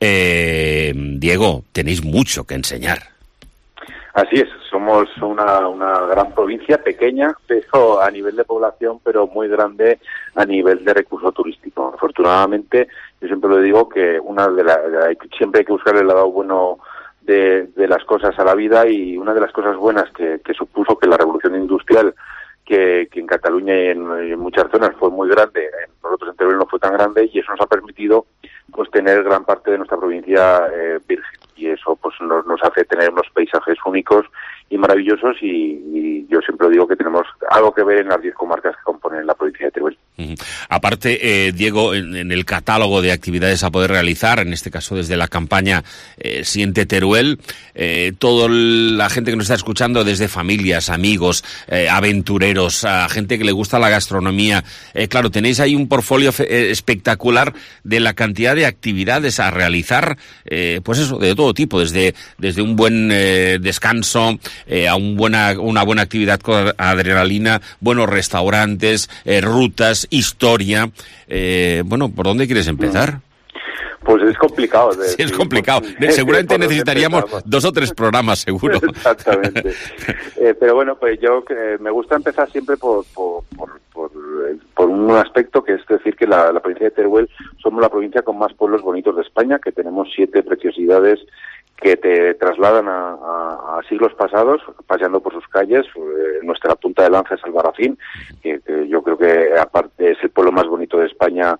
Eh, Diego, tenéis mucho que enseñar. Así es, somos una, una gran provincia, pequeña, pero a nivel de población, pero muy grande a nivel de recurso turístico. Afortunadamente, yo siempre lo digo que una de las, siempre hay que buscar el lado bueno de, de las cosas a la vida, y una de las cosas buenas que, que supuso que la revolución industrial, que, que en Cataluña y en, y en muchas zonas fue muy grande, nosotros en Teruel no fue tan grande, y eso nos ha permitido pues tener gran parte de nuestra provincia eh, virgen. Y eso pues nos, nos hace tener unos paisajes únicos y maravillosos, y, y yo siempre digo que tenemos algo que ver en las diez comarcas que componen la provincia de Teruel. Uh-huh. Aparte, eh, Diego, en, en el catálogo de actividades a poder realizar, en este caso desde la campaña eh, Siente Teruel, eh, toda la gente que nos está escuchando, desde familias, amigos, eh, aventureros, a gente que le gusta la gastronomía, eh, claro, tenéis ahí un portfolio fe- espectacular de la cantidad de actividades a realizar, eh, pues eso, de todo tipo, desde, desde un buen eh, descanso, eh, a un buena, una buena actividad con adrenalina, buenos restaurantes, eh, rutas, historia. Eh, bueno, ¿por dónde quieres empezar? Pues es complicado. De, sí, es complicado. Por, Seguramente necesitaríamos dos o tres programas, seguro. Exactamente. eh, pero bueno, pues yo eh, me gusta empezar siempre por, por, por, por, por un aspecto, que es decir que la, la provincia de Teruel somos la provincia con más pueblos bonitos de España, que tenemos siete preciosidades que te trasladan a, a, a siglos pasados, paseando por sus calles. Eh, nuestra punta de lanza es Albarracín, que, que yo creo que aparte es el pueblo más bonito de España,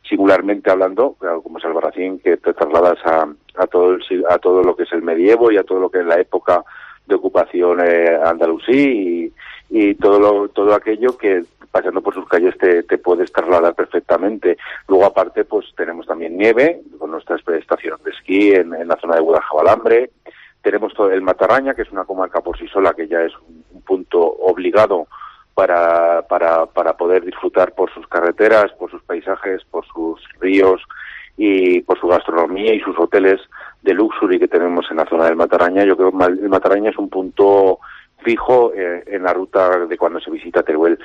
singularmente hablando, como es Albarracín, que te trasladas a, a todo el, a todo lo que es el medievo y a todo lo que es la época de ocupación eh, andalusí y, y todo lo, todo aquello que pasando por sus calles te, te puedes trasladar perfectamente. Luego, aparte, pues tenemos también nieve, con nuestras estaciones de esquí en, en la zona de Guadaljabalambre. Tenemos todo el Matarraña, que es una comarca por sí sola, que ya es un, un punto obligado para, para, para poder disfrutar por sus carreteras, por sus paisajes, por sus ríos y por su gastronomía y sus hoteles de luxury que tenemos en la zona del Matarraña. Yo creo que el Matarraña es un punto fijo eh, en la ruta de cuando se visita Teruel.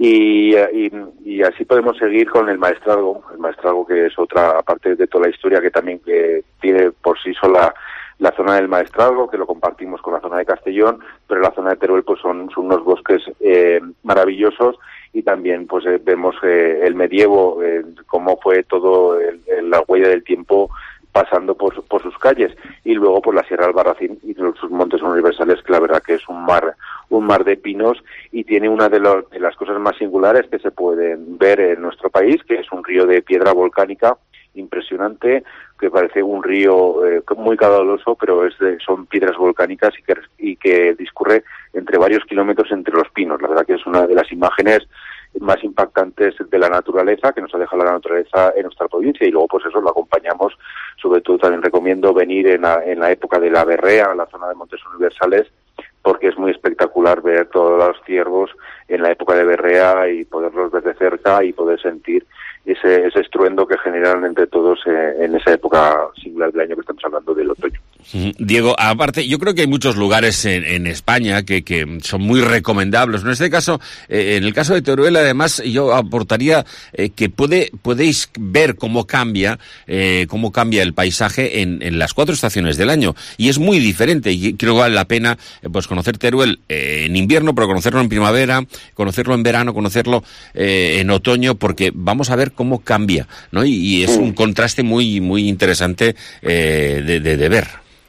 Y, y, y así podemos seguir con el Maestrazgo, el Maestrazgo que es otra, aparte de toda la historia que también que tiene por sí sola la zona del Maestrazgo, que lo compartimos con la zona de Castellón, pero la zona de Teruel pues son, son unos bosques eh, maravillosos y también pues eh, vemos eh, el medievo, eh, cómo fue todo el, el, la huella del tiempo pasando por, por sus calles, y luego por la Sierra de Albarracín y sus montes universales, que la verdad que es un mar un mar de pinos y tiene una de, los, de las cosas más singulares que se pueden ver en nuestro país, que es un río de piedra volcánica impresionante, que parece un río eh, muy caudaloso, pero es de, son piedras volcánicas y que, y que discurre entre varios kilómetros entre los pinos. La verdad que es una de las imágenes más impactantes de la naturaleza que nos ha dejado la naturaleza en nuestra provincia, y luego pues eso lo acompañamos. Sobre todo también recomiendo venir en la, en la época de la berrea, la zona de montes universales, porque es muy espectacular ver todos los ciervos en la época de berrea y poderlos ver de cerca y poder sentir ese, ese estruendo que generan entre todos eh, en esa época singular del año que estamos hablando, del otoño. Diego, aparte, yo creo que hay muchos lugares en, en España que, que son muy recomendables. En este caso, eh, en el caso de Teruel, además, yo aportaría eh, que puede, podéis ver cómo cambia, eh, cómo cambia el paisaje en, en las cuatro estaciones del año. Y es muy diferente, y creo que vale la pena eh, pues conocer Teruel eh, en invierno, pero conocerlo en primavera, conocerlo en verano, conocerlo eh, en otoño, porque vamos a ver cómo cambia, ¿no? Y, y es un contraste muy, muy interesante eh, de, de, de ver.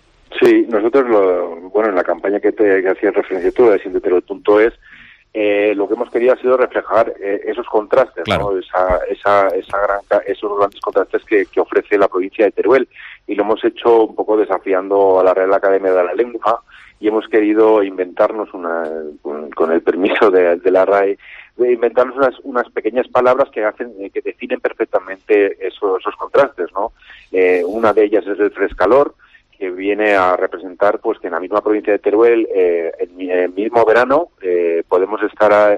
Sí, nosotros, lo, bueno, en la campaña que te que hacías referencia tú, de siente teruel punto es, eh, lo que hemos querido ha sido reflejar eh, esos contrastes, claro, ¿no? Esa, esa, esa gran, esos grandes contrastes que, que ofrece la provincia de Teruel, y lo hemos hecho un poco desafiando a la Real Academia de la Lengua, y hemos querido inventarnos una, con, con el permiso de, de la R A E, de inventarnos unas, unas pequeñas palabras que hacen, eh, que definen perfectamente esos, esos contrastes, ¿no? Eh, una de ellas es el frescalor, que viene a representar pues que en la misma provincia de Teruel, eh, en el mismo verano, eh, podemos estar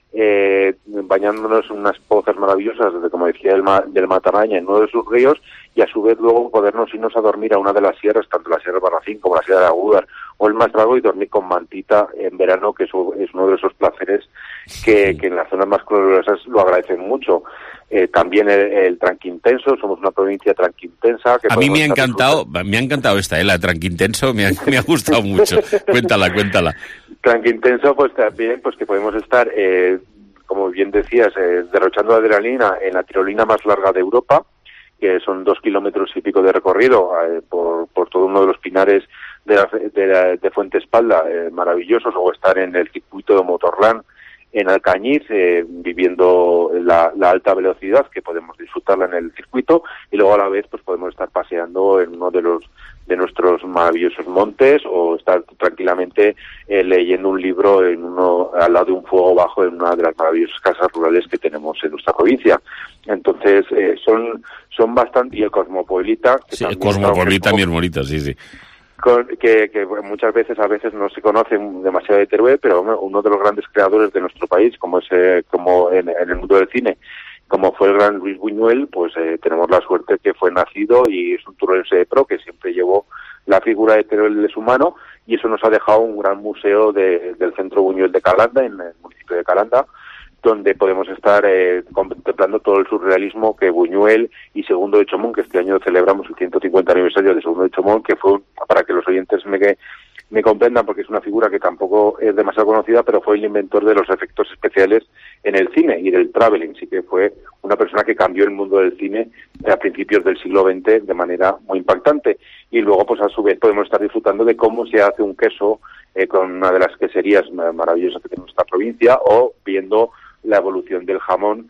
eh, bañándonos en unas pozas maravillosas, desde, como decía, el ma, del Matarraña, en uno de sus ríos, y a su vez luego podernos irnos a dormir a una de las sierras, tanto la Sierra de Albarracín como la Sierra de Agúdar o el Maestrazgo, y dormir con mantita en verano, que eso es uno de esos placeres que, que en las zonas más calurosas lo agradecen mucho. Eh, también el, el tranquintenso, somos una provincia tranquintensa. Que a mí me ha encantado, me ha encantado esta, ¿eh? La tranquintenso, me ha, me ha gustado mucho. Cuéntala, cuéntala. Tranquintenso, pues también, pues que podemos estar, eh, como bien decías, eh, derrochando adrenalina en la tirolina más larga de Europa, que son dos kilómetros y pico de recorrido eh, por, por todo uno de los pinares de, la, de, la, de Fuente Espalda, eh, maravillosos, o estar en el circuito de Motorland en Alcañiz, eh, viviendo la, la alta velocidad que podemos disfrutarla en el circuito, y luego a la vez pues podemos estar paseando en uno de los de nuestros maravillosos montes, o estar tranquilamente eh, leyendo un libro en uno al lado de un fuego bajo en una de las maravillosas casas rurales que tenemos en nuestra provincia. Entonces eh, son son bastante, y el Cosmopolita, que sí, el Cosmopolita mi hermanito, sí, sí. Con, que, que muchas veces a veces no se conoce demasiado de Teruel, pero uno de los grandes creadores de nuestro país, como es eh, como en, en el mundo del cine, como fue el gran Luis Buñuel, pues eh, tenemos la suerte que fue nacido y es un turolense de pro que siempre llevó la figura de Teruel de su mano, y eso nos ha dejado un gran museo de, del Centro Buñuel de Calanda, en el municipio de Calanda, donde podemos estar eh, contemplando todo el surrealismo que Buñuel y Segundo de Chomón, que este año celebramos el ciento cincuenta aniversario de Segundo de Chomón, que fue, para que los oyentes me, me comprendan, porque es una figura que tampoco es demasiado conocida, pero fue el inventor de los efectos especiales en el cine y del traveling, sí que fue una persona que cambió el mundo del cine a principios del siglo veinte de manera muy impactante. Y luego, pues a su vez, podemos estar disfrutando de cómo se hace un queso eh, con una de las queserías maravillosas que tiene nuestra provincia, o viendo la evolución del jamón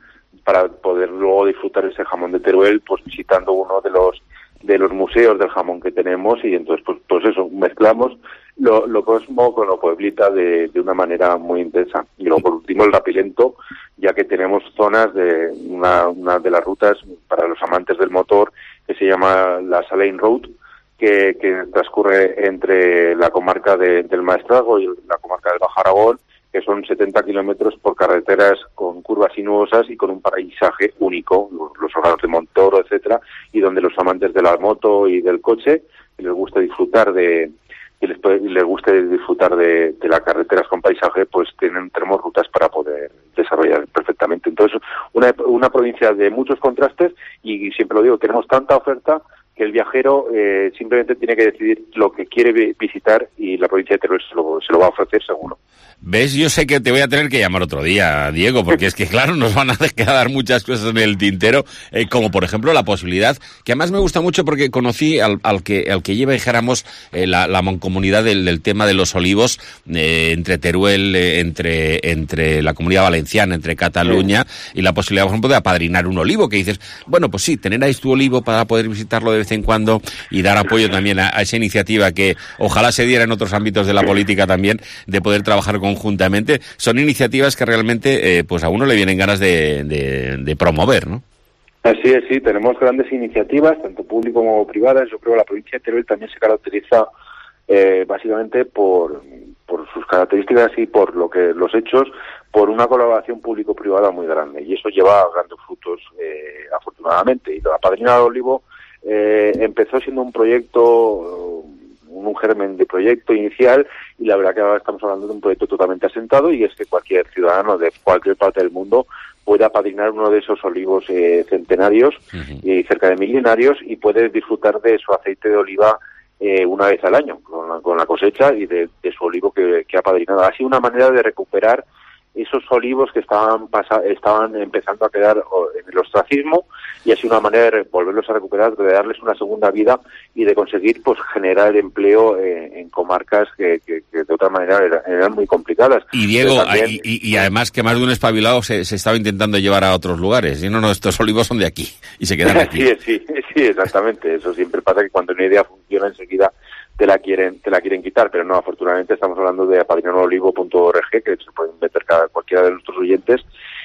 para poder luego disfrutar ese jamón de Teruel, pues visitando uno de los de los museos del jamón que tenemos, y entonces pues pues eso, mezclamos lo, lo Cosmo con lo Pueblita de, de una manera muy intensa. Y luego por último el Rapilento, ya que tenemos zonas de una, una de las rutas para los amantes del motor que se llama la Salane Road, que, que transcurre entre la comarca de, del Maestrazgo y la comarca del Bajo Aragón, que son setenta kilómetros por carreteras con curvas sinuosas y con un paisaje único, los, los hogares de Montoro, etcétera, y donde los amantes de la moto y del coche, que les gusta disfrutar de y les, les guste disfrutar de, de las carreteras con paisaje, pues tienen tenemos rutas para poder desarrollar perfectamente. Entonces, una, una provincia de muchos contrastes, y siempre lo digo, tenemos tanta oferta que el viajero eh, simplemente tiene que decidir lo que quiere visitar, y la provincia de Teruel se lo, se lo va a ofrecer seguro. ¿Ves? Yo sé que te voy a tener que llamar otro día, Diego, porque es que, claro, nos van a quedar muchas cosas en el tintero, eh, como por ejemplo la posibilidad, que además me gusta mucho porque conocí al, al que al que lleva, dijéramos, eh, la, la mancomunidad del, del tema de los olivos, eh, entre Teruel, eh, entre entre la Comunidad Valenciana, entre Cataluña, sí. Y la posibilidad, por ejemplo, de apadrinar un olivo, que dices, bueno, pues sí, tener ahí tu olivo para poder visitarlo de vez en cuando y dar apoyo también a, a esa iniciativa que ojalá se diera en otros ámbitos de la política también, de poder trabajar conjuntamente. Son iniciativas que realmente eh, pues a uno le vienen ganas de, de, de promover, ¿no? Así es, sí, tenemos grandes iniciativas, tanto públicas como privadas. Yo creo que la provincia de Teruel también se caracteriza eh, básicamente por, por sus características y por lo que los hechos, por una colaboración público-privada muy grande, y eso lleva a grandes frutos, eh, afortunadamente. Y la Padrina del Olivo eh, empezó siendo un proyecto, un germen de proyecto inicial, y la verdad que ahora estamos hablando de un proyecto totalmente asentado, y es que cualquier ciudadano de cualquier parte del mundo puede apadrinar uno de esos olivos eh, centenarios uh-huh. y cerca de milenarios, y puede disfrutar de su aceite de oliva eh, una vez al año con la, con la cosecha y de, de su olivo que, que ha apadrinado. Ha sido una manera de recuperar esos olivos que estaban pasa, estaban empezando a quedar en el ostracismo, y ha sido una manera de volverlos a recuperar, de darles una segunda vida y de conseguir pues generar empleo eh, en comarcas que, que, que de otra manera eran, eran muy complicadas. Y Diego, también, y, y además que más de un espabilado se, se estaba intentando llevar a otros lugares, y no, no, estos olivos son de aquí y se quedan aquí. sí, sí, sí, exactamente. Eso siempre pasa, que cuando una idea funciona enseguida te la quieren te la quieren quitar, pero no, afortunadamente estamos hablando de apadrinarolivo punto org, que se pueden meter cada, cualquiera de nuestros oyentes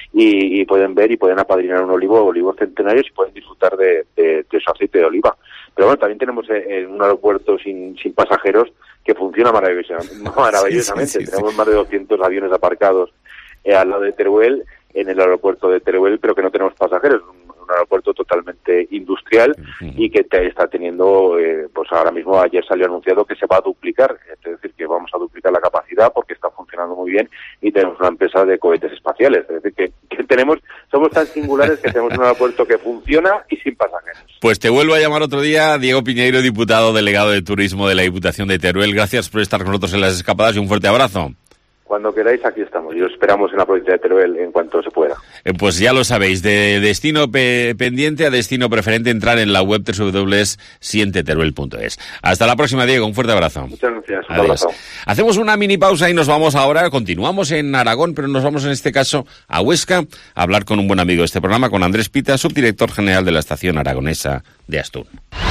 y, y pueden ver y pueden apadrinar un olivo, olivos centenarios, y pueden disfrutar de, de, de su aceite de oliva. Pero bueno, también tenemos eh, un aeropuerto sin, sin pasajeros que funciona maravillosamente. maravillosamente. Sí, sí, sí, tenemos sí. más de doscientos aviones aparcados eh, al lado de Teruel, en el aeropuerto de Teruel, pero que no tenemos pasajeros. Un, un aeropuerto totalmente industrial uh-huh. y que te está teniendo, eh, pues ahora mismo ayer salió anunciado que se va a duplicar, es decir, que vamos a duplicar la capacidad porque está funcionando muy bien, y tenemos una empresa de cohetes espaciales, es decir, que, que tenemos, somos tan singulares que tenemos un aeropuerto que funciona y sin pasajeros. Pues te vuelvo a llamar otro día, Diego Piñeiro, diputado delegado de Turismo de la Diputación de Teruel. Gracias por estar con nosotros en Las Escapadas y un fuerte abrazo. Cuando queráis, aquí estamos. Y os esperamos en la provincia de Teruel en cuanto se pueda. Eh, pues ya lo sabéis, de destino pe- pendiente a destino preferente, entrar en la web doble u doble u doble u punto siente teruel punto es. Hasta la próxima, Diego. Un fuerte abrazo. Muchas gracias. Un Adiós. abrazo. Hacemos una mini pausa y nos vamos ahora. Continuamos en Aragón, pero nos vamos en este caso a Huesca a hablar con un buen amigo de este programa, con Andrés Pita, subdirector general de la Estación Aragonesa de Astún.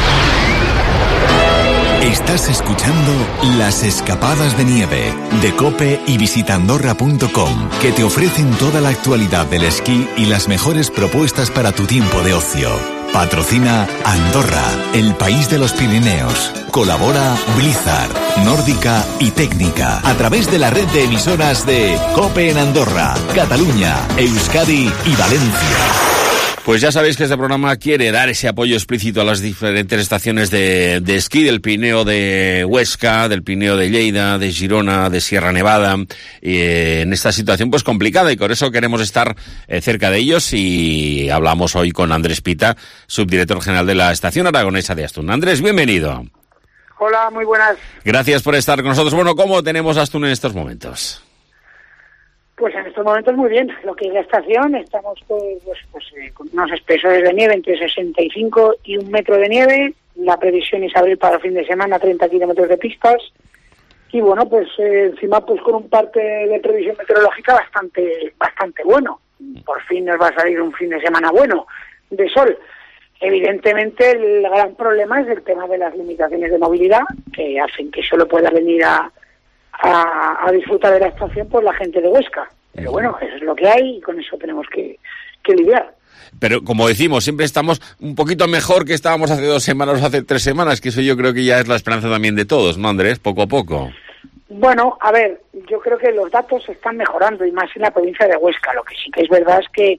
Estás escuchando Las Escapadas de Nieve de COPE y visitandorra punto com, que te ofrecen toda la actualidad del esquí y las mejores propuestas para tu tiempo de ocio. Patrocina Andorra, el país de los Pirineos. Colabora Blizzard, Nórdica y Técnica, a través de la red de emisoras de COPE en Andorra, Cataluña, Euskadi y Valencia. Pues ya sabéis que este programa quiere dar ese apoyo explícito a las diferentes estaciones de, de esquí del Pirineo de Huesca, del Pirineo de Lleida, de Girona, de Sierra Nevada, eh, en esta situación pues complicada, y por eso queremos estar eh, cerca de ellos, y hablamos hoy con Andrés Pita, subdirector general de la Estación Aragonesa de Astún. Andrés, bienvenido. Hola, muy buenas. Gracias por estar con nosotros. Bueno, ¿cómo tenemos Astún en estos momentos? Pues en estos momentos muy bien. Lo que es la estación, estamos pues, pues, pues eh, con unos espesores de nieve entre sesenta y cinco y un metro de nieve. La previsión es abrir para el fin de semana treinta kilómetros de pistas. Y bueno, pues eh, encima pues con un parte de previsión meteorológica bastante bastante bueno. por fin nos va a salir un fin de semana bueno, de sol. Evidentemente el gran problema es el tema de las limitaciones de movilidad, que hacen que solo pueda venir a, a, a disfrutar de la estación pues la gente de Huesca. Pero bueno, eso es lo que hay y con eso tenemos que, que lidiar. Pero como decimos, siempre estamos un poquito mejor que estábamos hace dos semanas o hace tres semanas, que eso yo creo que ya es la esperanza también de todos, ¿no, Andrés? Poco a poco. Bueno, a ver, yo creo que los datos se están mejorando y más en la provincia de Huesca. Lo que sí que es verdad es que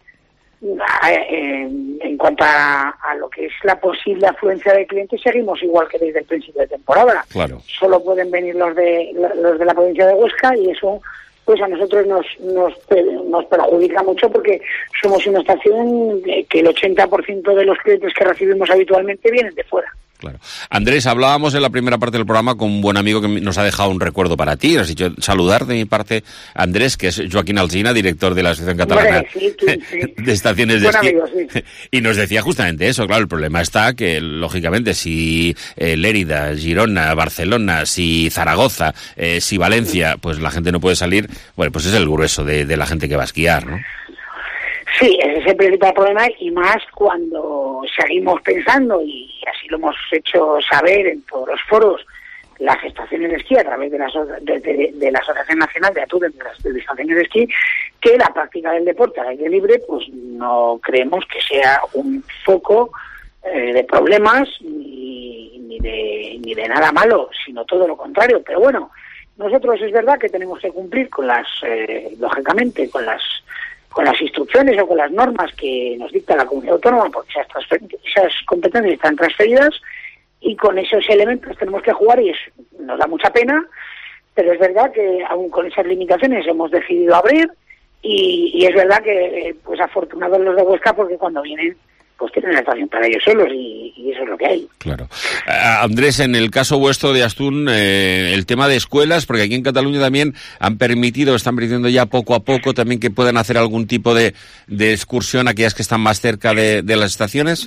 en, en cuanto a, a lo que es la posible afluencia de clientes, seguimos igual que desde el principio de temporada. Claro. Solo pueden venir los de los de la provincia de Huesca y eso pues a nosotros nos, nos nos perjudica mucho porque somos una estación que el ochenta por ciento de los clientes que recibimos habitualmente vienen de fuera. Claro. Andrés, hablábamos en la primera parte del programa con un buen amigo que nos ha dejado un recuerdo para ti. Has dicho saludar de mi parte a Andrés, que es Joaquín Alsina, director de la Asociación Catalana bueno, sí, tú, sí. de Estaciones de buen Esquí. Amigo, sí. Y nos decía justamente eso. Claro, el problema está que, lógicamente, si eh, Lérida, Girona, Barcelona, si Zaragoza, eh, si Valencia, pues la gente no puede salir, bueno, pues es el grueso de, de la gente que va a esquiar, ¿no? Sí, ese es el principal problema y más cuando seguimos pensando, y así lo hemos hecho saber en todos los foros, las estaciones de esquí a través de la, de, de, de la Asociación Nacional de Atuden de las de estaciones de esquí, que la práctica del deporte al aire libre pues no creemos que sea un foco eh, de problemas ni, ni, de, ni de nada malo, sino todo lo contrario. Pero bueno, nosotros es verdad que tenemos que cumplir con las, eh, lógicamente, con las con las instrucciones o con las normas que nos dicta la comunidad autónoma, porque esas, transfer- esas competencias están transferidas y con esos elementos tenemos que jugar y es, nos da mucha pena, pero es verdad que aún con esas limitaciones hemos decidido abrir y, y es verdad que pues afortunados los de Huesca porque cuando vienen pues tienen la estación para ellos solos y, y eso es lo que hay. Claro. Uh, Andrés, en el caso vuestro de Astún, eh, el tema de escuelas, porque aquí en Cataluña también han permitido, están permitiendo ya poco a poco también que puedan hacer algún tipo de, de excursión aquellas que están más cerca de, de las estaciones.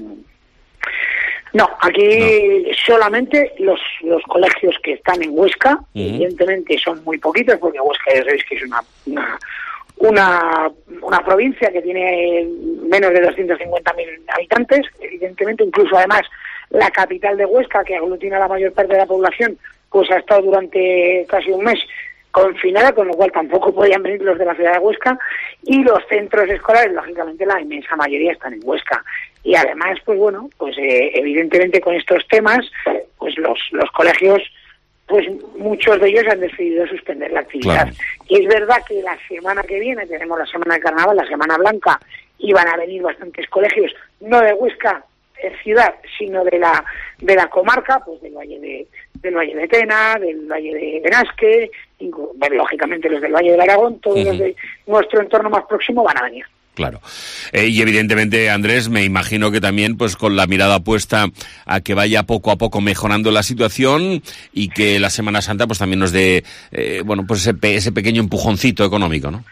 No, aquí no. solamente los, los colegios que están en Huesca, uh-huh. evidentemente son muy poquitos porque Huesca ya sabéis que es una... una Una, una provincia que tiene menos de doscientos cincuenta mil habitantes, evidentemente, incluso además la capital de Huesca, que aglutina la mayor parte de la población, pues ha estado durante casi un mes confinada, con lo cual tampoco podían venir los de la ciudad de Huesca, y los centros escolares, lógicamente la inmensa mayoría están en Huesca. Y además, pues bueno, pues eh, evidentemente con estos temas, pues los, los colegios, pues muchos de ellos han decidido suspender la actividad. Claro. Y es verdad que la semana que viene tenemos la Semana de Carnaval, la Semana Blanca, y van a venir bastantes colegios, no de Huesca ciudad, sino de la de la comarca, pues del Valle de del Valle de Tena, del Valle de Benasque, y, bueno, lógicamente los del Valle del Aragón, todos uh-huh. los de nuestro entorno más próximo van a venir. Claro. Eh, y evidentemente, Andrés, me imagino que también pues con la mirada puesta a que vaya poco a poco mejorando la situación y que la Semana Santa pues también nos dé eh, bueno, pues ese, pe- ese pequeño empujoncito económico, ¿no?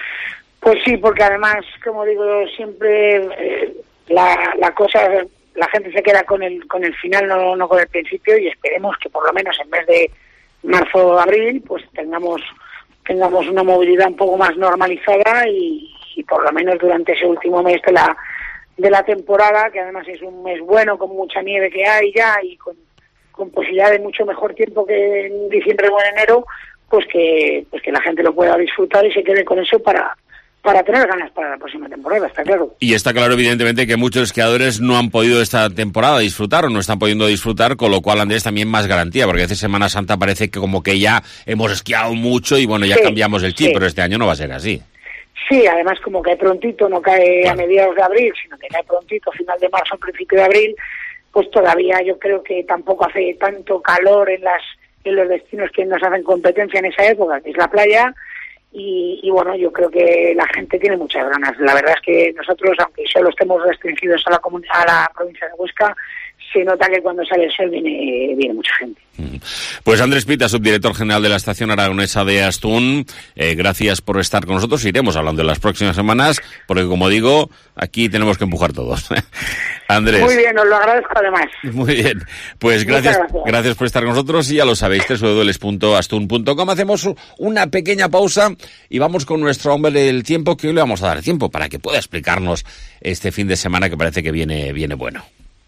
Pues sí, porque además, como digo, siempre eh, la, la cosa, la gente se queda con el con el final, no, no con el principio, y esperemos que por lo menos en mes de marzo o abril pues tengamos tengamos una movilidad un poco más normalizada y y por lo menos durante ese último mes de la de la temporada, que además es un mes bueno, con mucha nieve que hay ya y con, con posibilidad de mucho mejor tiempo que en diciembre o en enero, pues que pues que la gente lo pueda disfrutar y se quede con eso para para tener ganas para la próxima temporada, está claro. Y está claro, evidentemente, que muchos esquiadores no han podido esta temporada disfrutar o no están pudiendo disfrutar, con lo cual, Andrés, también más garantía, porque a veces Semana Santa parece que como que ya hemos esquiado mucho y bueno, ya sí, cambiamos el chip, sí. Pero este año no va a ser así. Sí, además como cae prontito, no cae a mediados de abril, sino que cae prontito, final de marzo, principio de abril, pues todavía yo creo que tampoco hace tanto calor en las en los destinos que nos hacen competencia en esa época, que es la playa, y, y bueno, yo creo que la gente tiene muchas ganas. La verdad es que nosotros, aunque solo estemos restringidos a la comun- a la provincia de Huesca, se nota que cuando sale el sol viene, viene mucha gente. Pues Andrés Pita, subdirector general de la Estación Aragonesa de Astún, eh, gracias por estar con nosotros. Iremos hablando en las próximas semanas, porque como digo, aquí tenemos que empujar todos. Andrés. Muy bien, os lo agradezco además. Muy bien, pues gracias, gracias gracias por estar con nosotros y ya lo sabéis, doble u doble u doble u punto astun punto com. Hacemos una pequeña pausa y vamos con nuestro hombre del tiempo, que hoy le vamos a dar tiempo para que pueda explicarnos este fin de semana que parece que viene, viene bueno.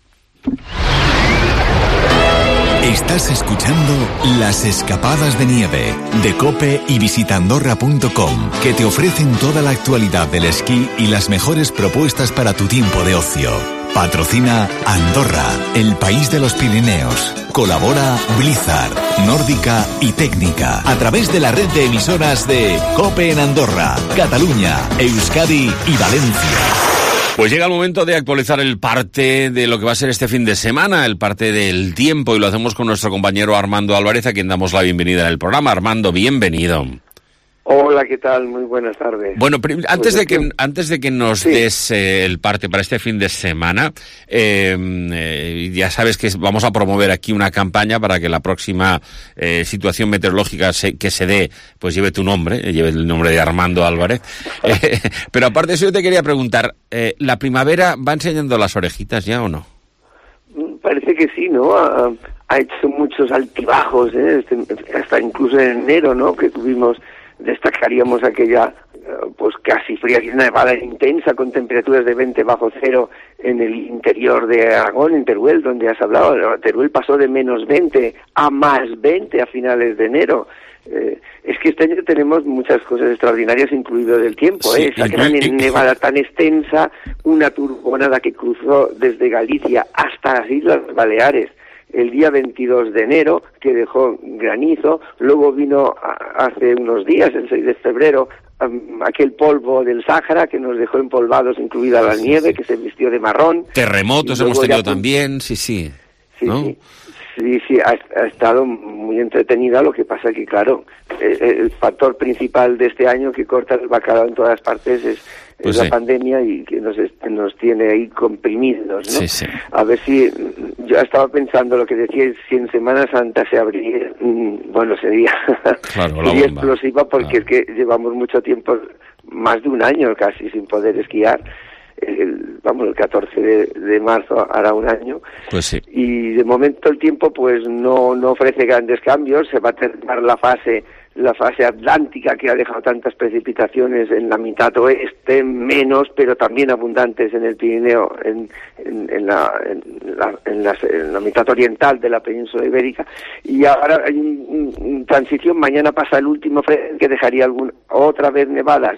Estás escuchando Las Escapadas de Nieve de COPE y visitandorra punto com, que te ofrecen toda la actualidad del esquí y las mejores propuestas para tu tiempo de ocio. Patrocina Andorra, el país de los Pirineos. Colabora Blizzard, Nórdica y Técnica, a través de la red de emisoras de COPE en Andorra, Cataluña, Euskadi y Valencia. Pues llega el momento de actualizar el parte de lo que va a ser este fin de semana, el parte del tiempo, y lo hacemos con nuestro compañero Armando Álvarez, a quien damos la bienvenida en el programa. Armando, bienvenido. Hola, ¿qué tal? Muy buenas tardes. Bueno, antes de que antes de que nos sí. des eh, el parte para este fin de semana, eh, eh, ya sabes que vamos a promover aquí una campaña para que la próxima eh, situación meteorológica se, que se dé, pues lleve tu nombre, eh, lleve el nombre de Armando Álvarez. Eh, pero aparte de eso, yo te quería preguntar, eh, ¿la primavera va enseñando las orejitas ya o no? Parece que sí, ¿no? Ha, ha hecho muchos altibajos, ¿eh? Hasta incluso en enero, ¿no? Que tuvimos... destacaríamos aquella pues casi fría nevada intensa con temperaturas de veinte bajo cero en el interior de Aragón, en Teruel, donde has hablado. Teruel pasó de menos veinte a más veinte a finales de enero. Eh, es que este año tenemos muchas cosas extraordinarias, incluido del tiempo. Sí, ¿eh? Esa gran nevada tan extensa, una turbonada que cruzó desde Galicia hasta las Islas Baleares el día veintidós de enero, que dejó granizo. Luego vino a, hace unos días, el seis de febrero, um, aquel polvo del Sáhara que nos dejó empolvados, incluida la sí, nieve, sí. que se vistió de marrón. Terremotos hemos tenido ya, también, sí, sí. Sí, ¿no? sí. Sí, sí, ha, ha estado muy entretenida, lo que pasa que, claro, el, el factor principal de este año que corta el bacalao en todas partes es, pues es sí. la pandemia y que nos, nos tiene ahí comprimidos, ¿no? Sí, sí. A ver si, yo estaba pensando lo que decía, si en Semana Santa se abriría, bueno, sería, claro, sería explosiva porque claro. es que llevamos mucho tiempo, más de un año casi, sin poder esquiar. El, vamos, el catorce de, de marzo hará un año. Pues sí. Y de momento el tiempo pues no, no ofrece grandes cambios. Se va a terminar la fase la fase atlántica, que ha dejado tantas precipitaciones en la mitad oeste, menos, pero también abundantes en el Pirineo, en, en, en, la, en, la, en, la, en la mitad oriental de la península ibérica. Y ahora hay una un, un transición. Mañana pasa el último frente que dejaría algún, otra vez nevadas,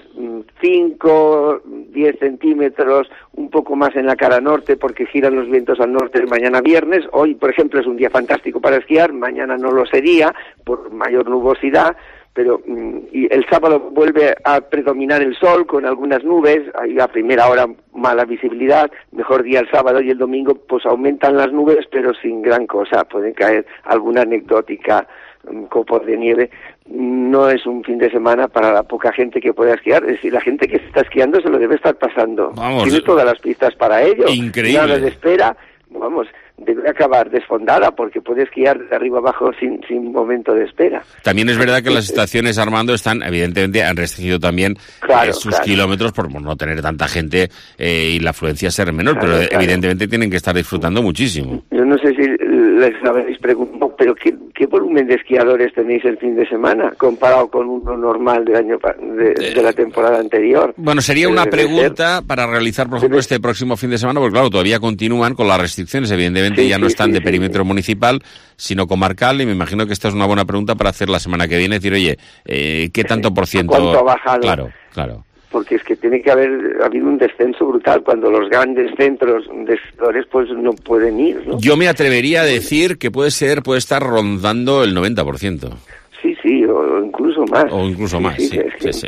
cinco, diez centímetros, un poco más en la cara norte, porque giran los vientos al norte mañana viernes. Hoy, por ejemplo, es un día fantástico para esquiar, mañana no lo sería, por mayor nubosidad, pero y el sábado vuelve a predominar el sol con algunas nubes, hay a primera hora mala visibilidad, mejor día el sábado, y el domingo pues aumentan las nubes, pero sin gran cosa, pueden caer alguna anecdótica um, copos de nieve. No es un fin de semana para la poca gente que pueda esquiar, es decir, la gente que está esquiando se lo debe estar pasando. Vamos, tiene todas las pistas para ello. Increíble. Nada de espera, vamos, debe acabar desfondada porque puede esquiar de arriba abajo sin, sin momento de espera. También es verdad que las estaciones, Armando, están, evidentemente, han restringido también claro, eh, sus claro. kilómetros por no tener tanta gente eh, y la afluencia ser menor, claro, pero claro. evidentemente tienen que estar disfrutando muchísimo. Yo no sé si les habéis preguntado, pero ¿qué, qué volumen de esquiadores tenéis el fin de semana comparado con uno normal del año de, de la temporada anterior? Bueno, sería una pregunta para realizar, por ejemplo, este próximo fin de semana, porque claro, todavía continúan con las restricciones, evidentemente sí, ya no sí, están sí, de sí, perímetro sí. municipal, sino comarcal, y me imagino que esta es una buena pregunta para hacer la semana que viene, decir, oye, eh, ¿qué tanto por ciento? ¿Cuánto ha bajado? Claro, claro. Porque es que tiene que haber habido un descenso brutal cuando los grandes centros de esquiadores pues no pueden ir, ¿no? Yo me atrevería a decir que puede ser, puede estar rondando el noventa por ciento. Sí, sí, o incluso más. O incluso más, sí, sí, sí, sí.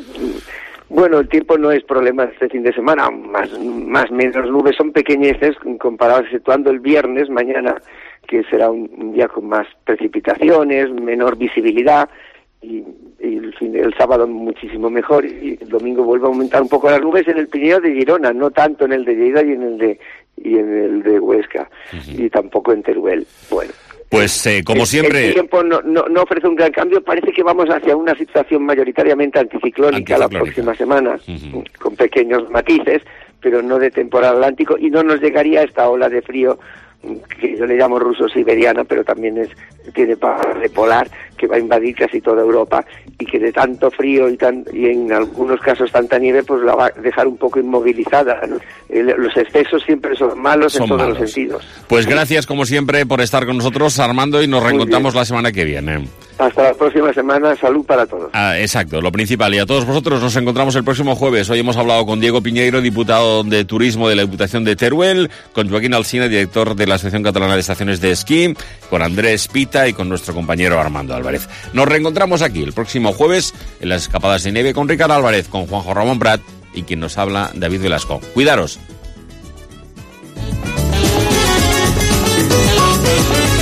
Bueno, el tiempo no es problema este fin de semana, más más menos nubes, son pequeñeces comparadas, exceptuando el viernes, mañana, que será un, un día con más precipitaciones, menor visibilidad. y, y el, fin, el sábado muchísimo mejor, y el domingo vuelve a aumentar un poco las nubes en el Pirineo de Girona, no tanto en el de Lleida y en el de y en el de Huesca, uh-huh. y tampoco en Teruel. Bueno, pues eh, como el, siempre... el tiempo no, no, no ofrece un gran cambio. Parece que vamos hacia una situación mayoritariamente anticiclónica, anticiclónica. la próxima semana, uh-huh. con pequeños matices, pero no de temporal atlántico, y no nos llegaría esta ola de frío que yo le llamo ruso-siberiana, pero también es tiene parte polar, que va a invadir casi toda Europa, y que de tanto frío y, tan, y en algunos casos tanta nieve, pues la va a dejar un poco inmovilizada, ¿no? El, los excesos siempre son malos son en todos malos. los sentidos. Pues gracias, como siempre, por estar con nosotros, Armando, y nos Muy reencontramos bien. la semana que viene. Hasta la próxima semana, salud para todos. Ah, exacto, lo principal. Y a todos vosotros nos encontramos el próximo jueves. Hoy hemos hablado con Diego Piñeiro, diputado de Turismo de la Diputación de Teruel, con Joaquín Alsina, director de la Asociación Catalana de Estaciones de Esquí, con Andrés Pita y con nuestro compañero Armando Álvarez. Nos reencontramos aquí el próximo jueves en las escapadas de nieve con Ricardo Álvarez, con Juanjo Ramón Prat y quien nos habla, David Velasco. Cuidaros.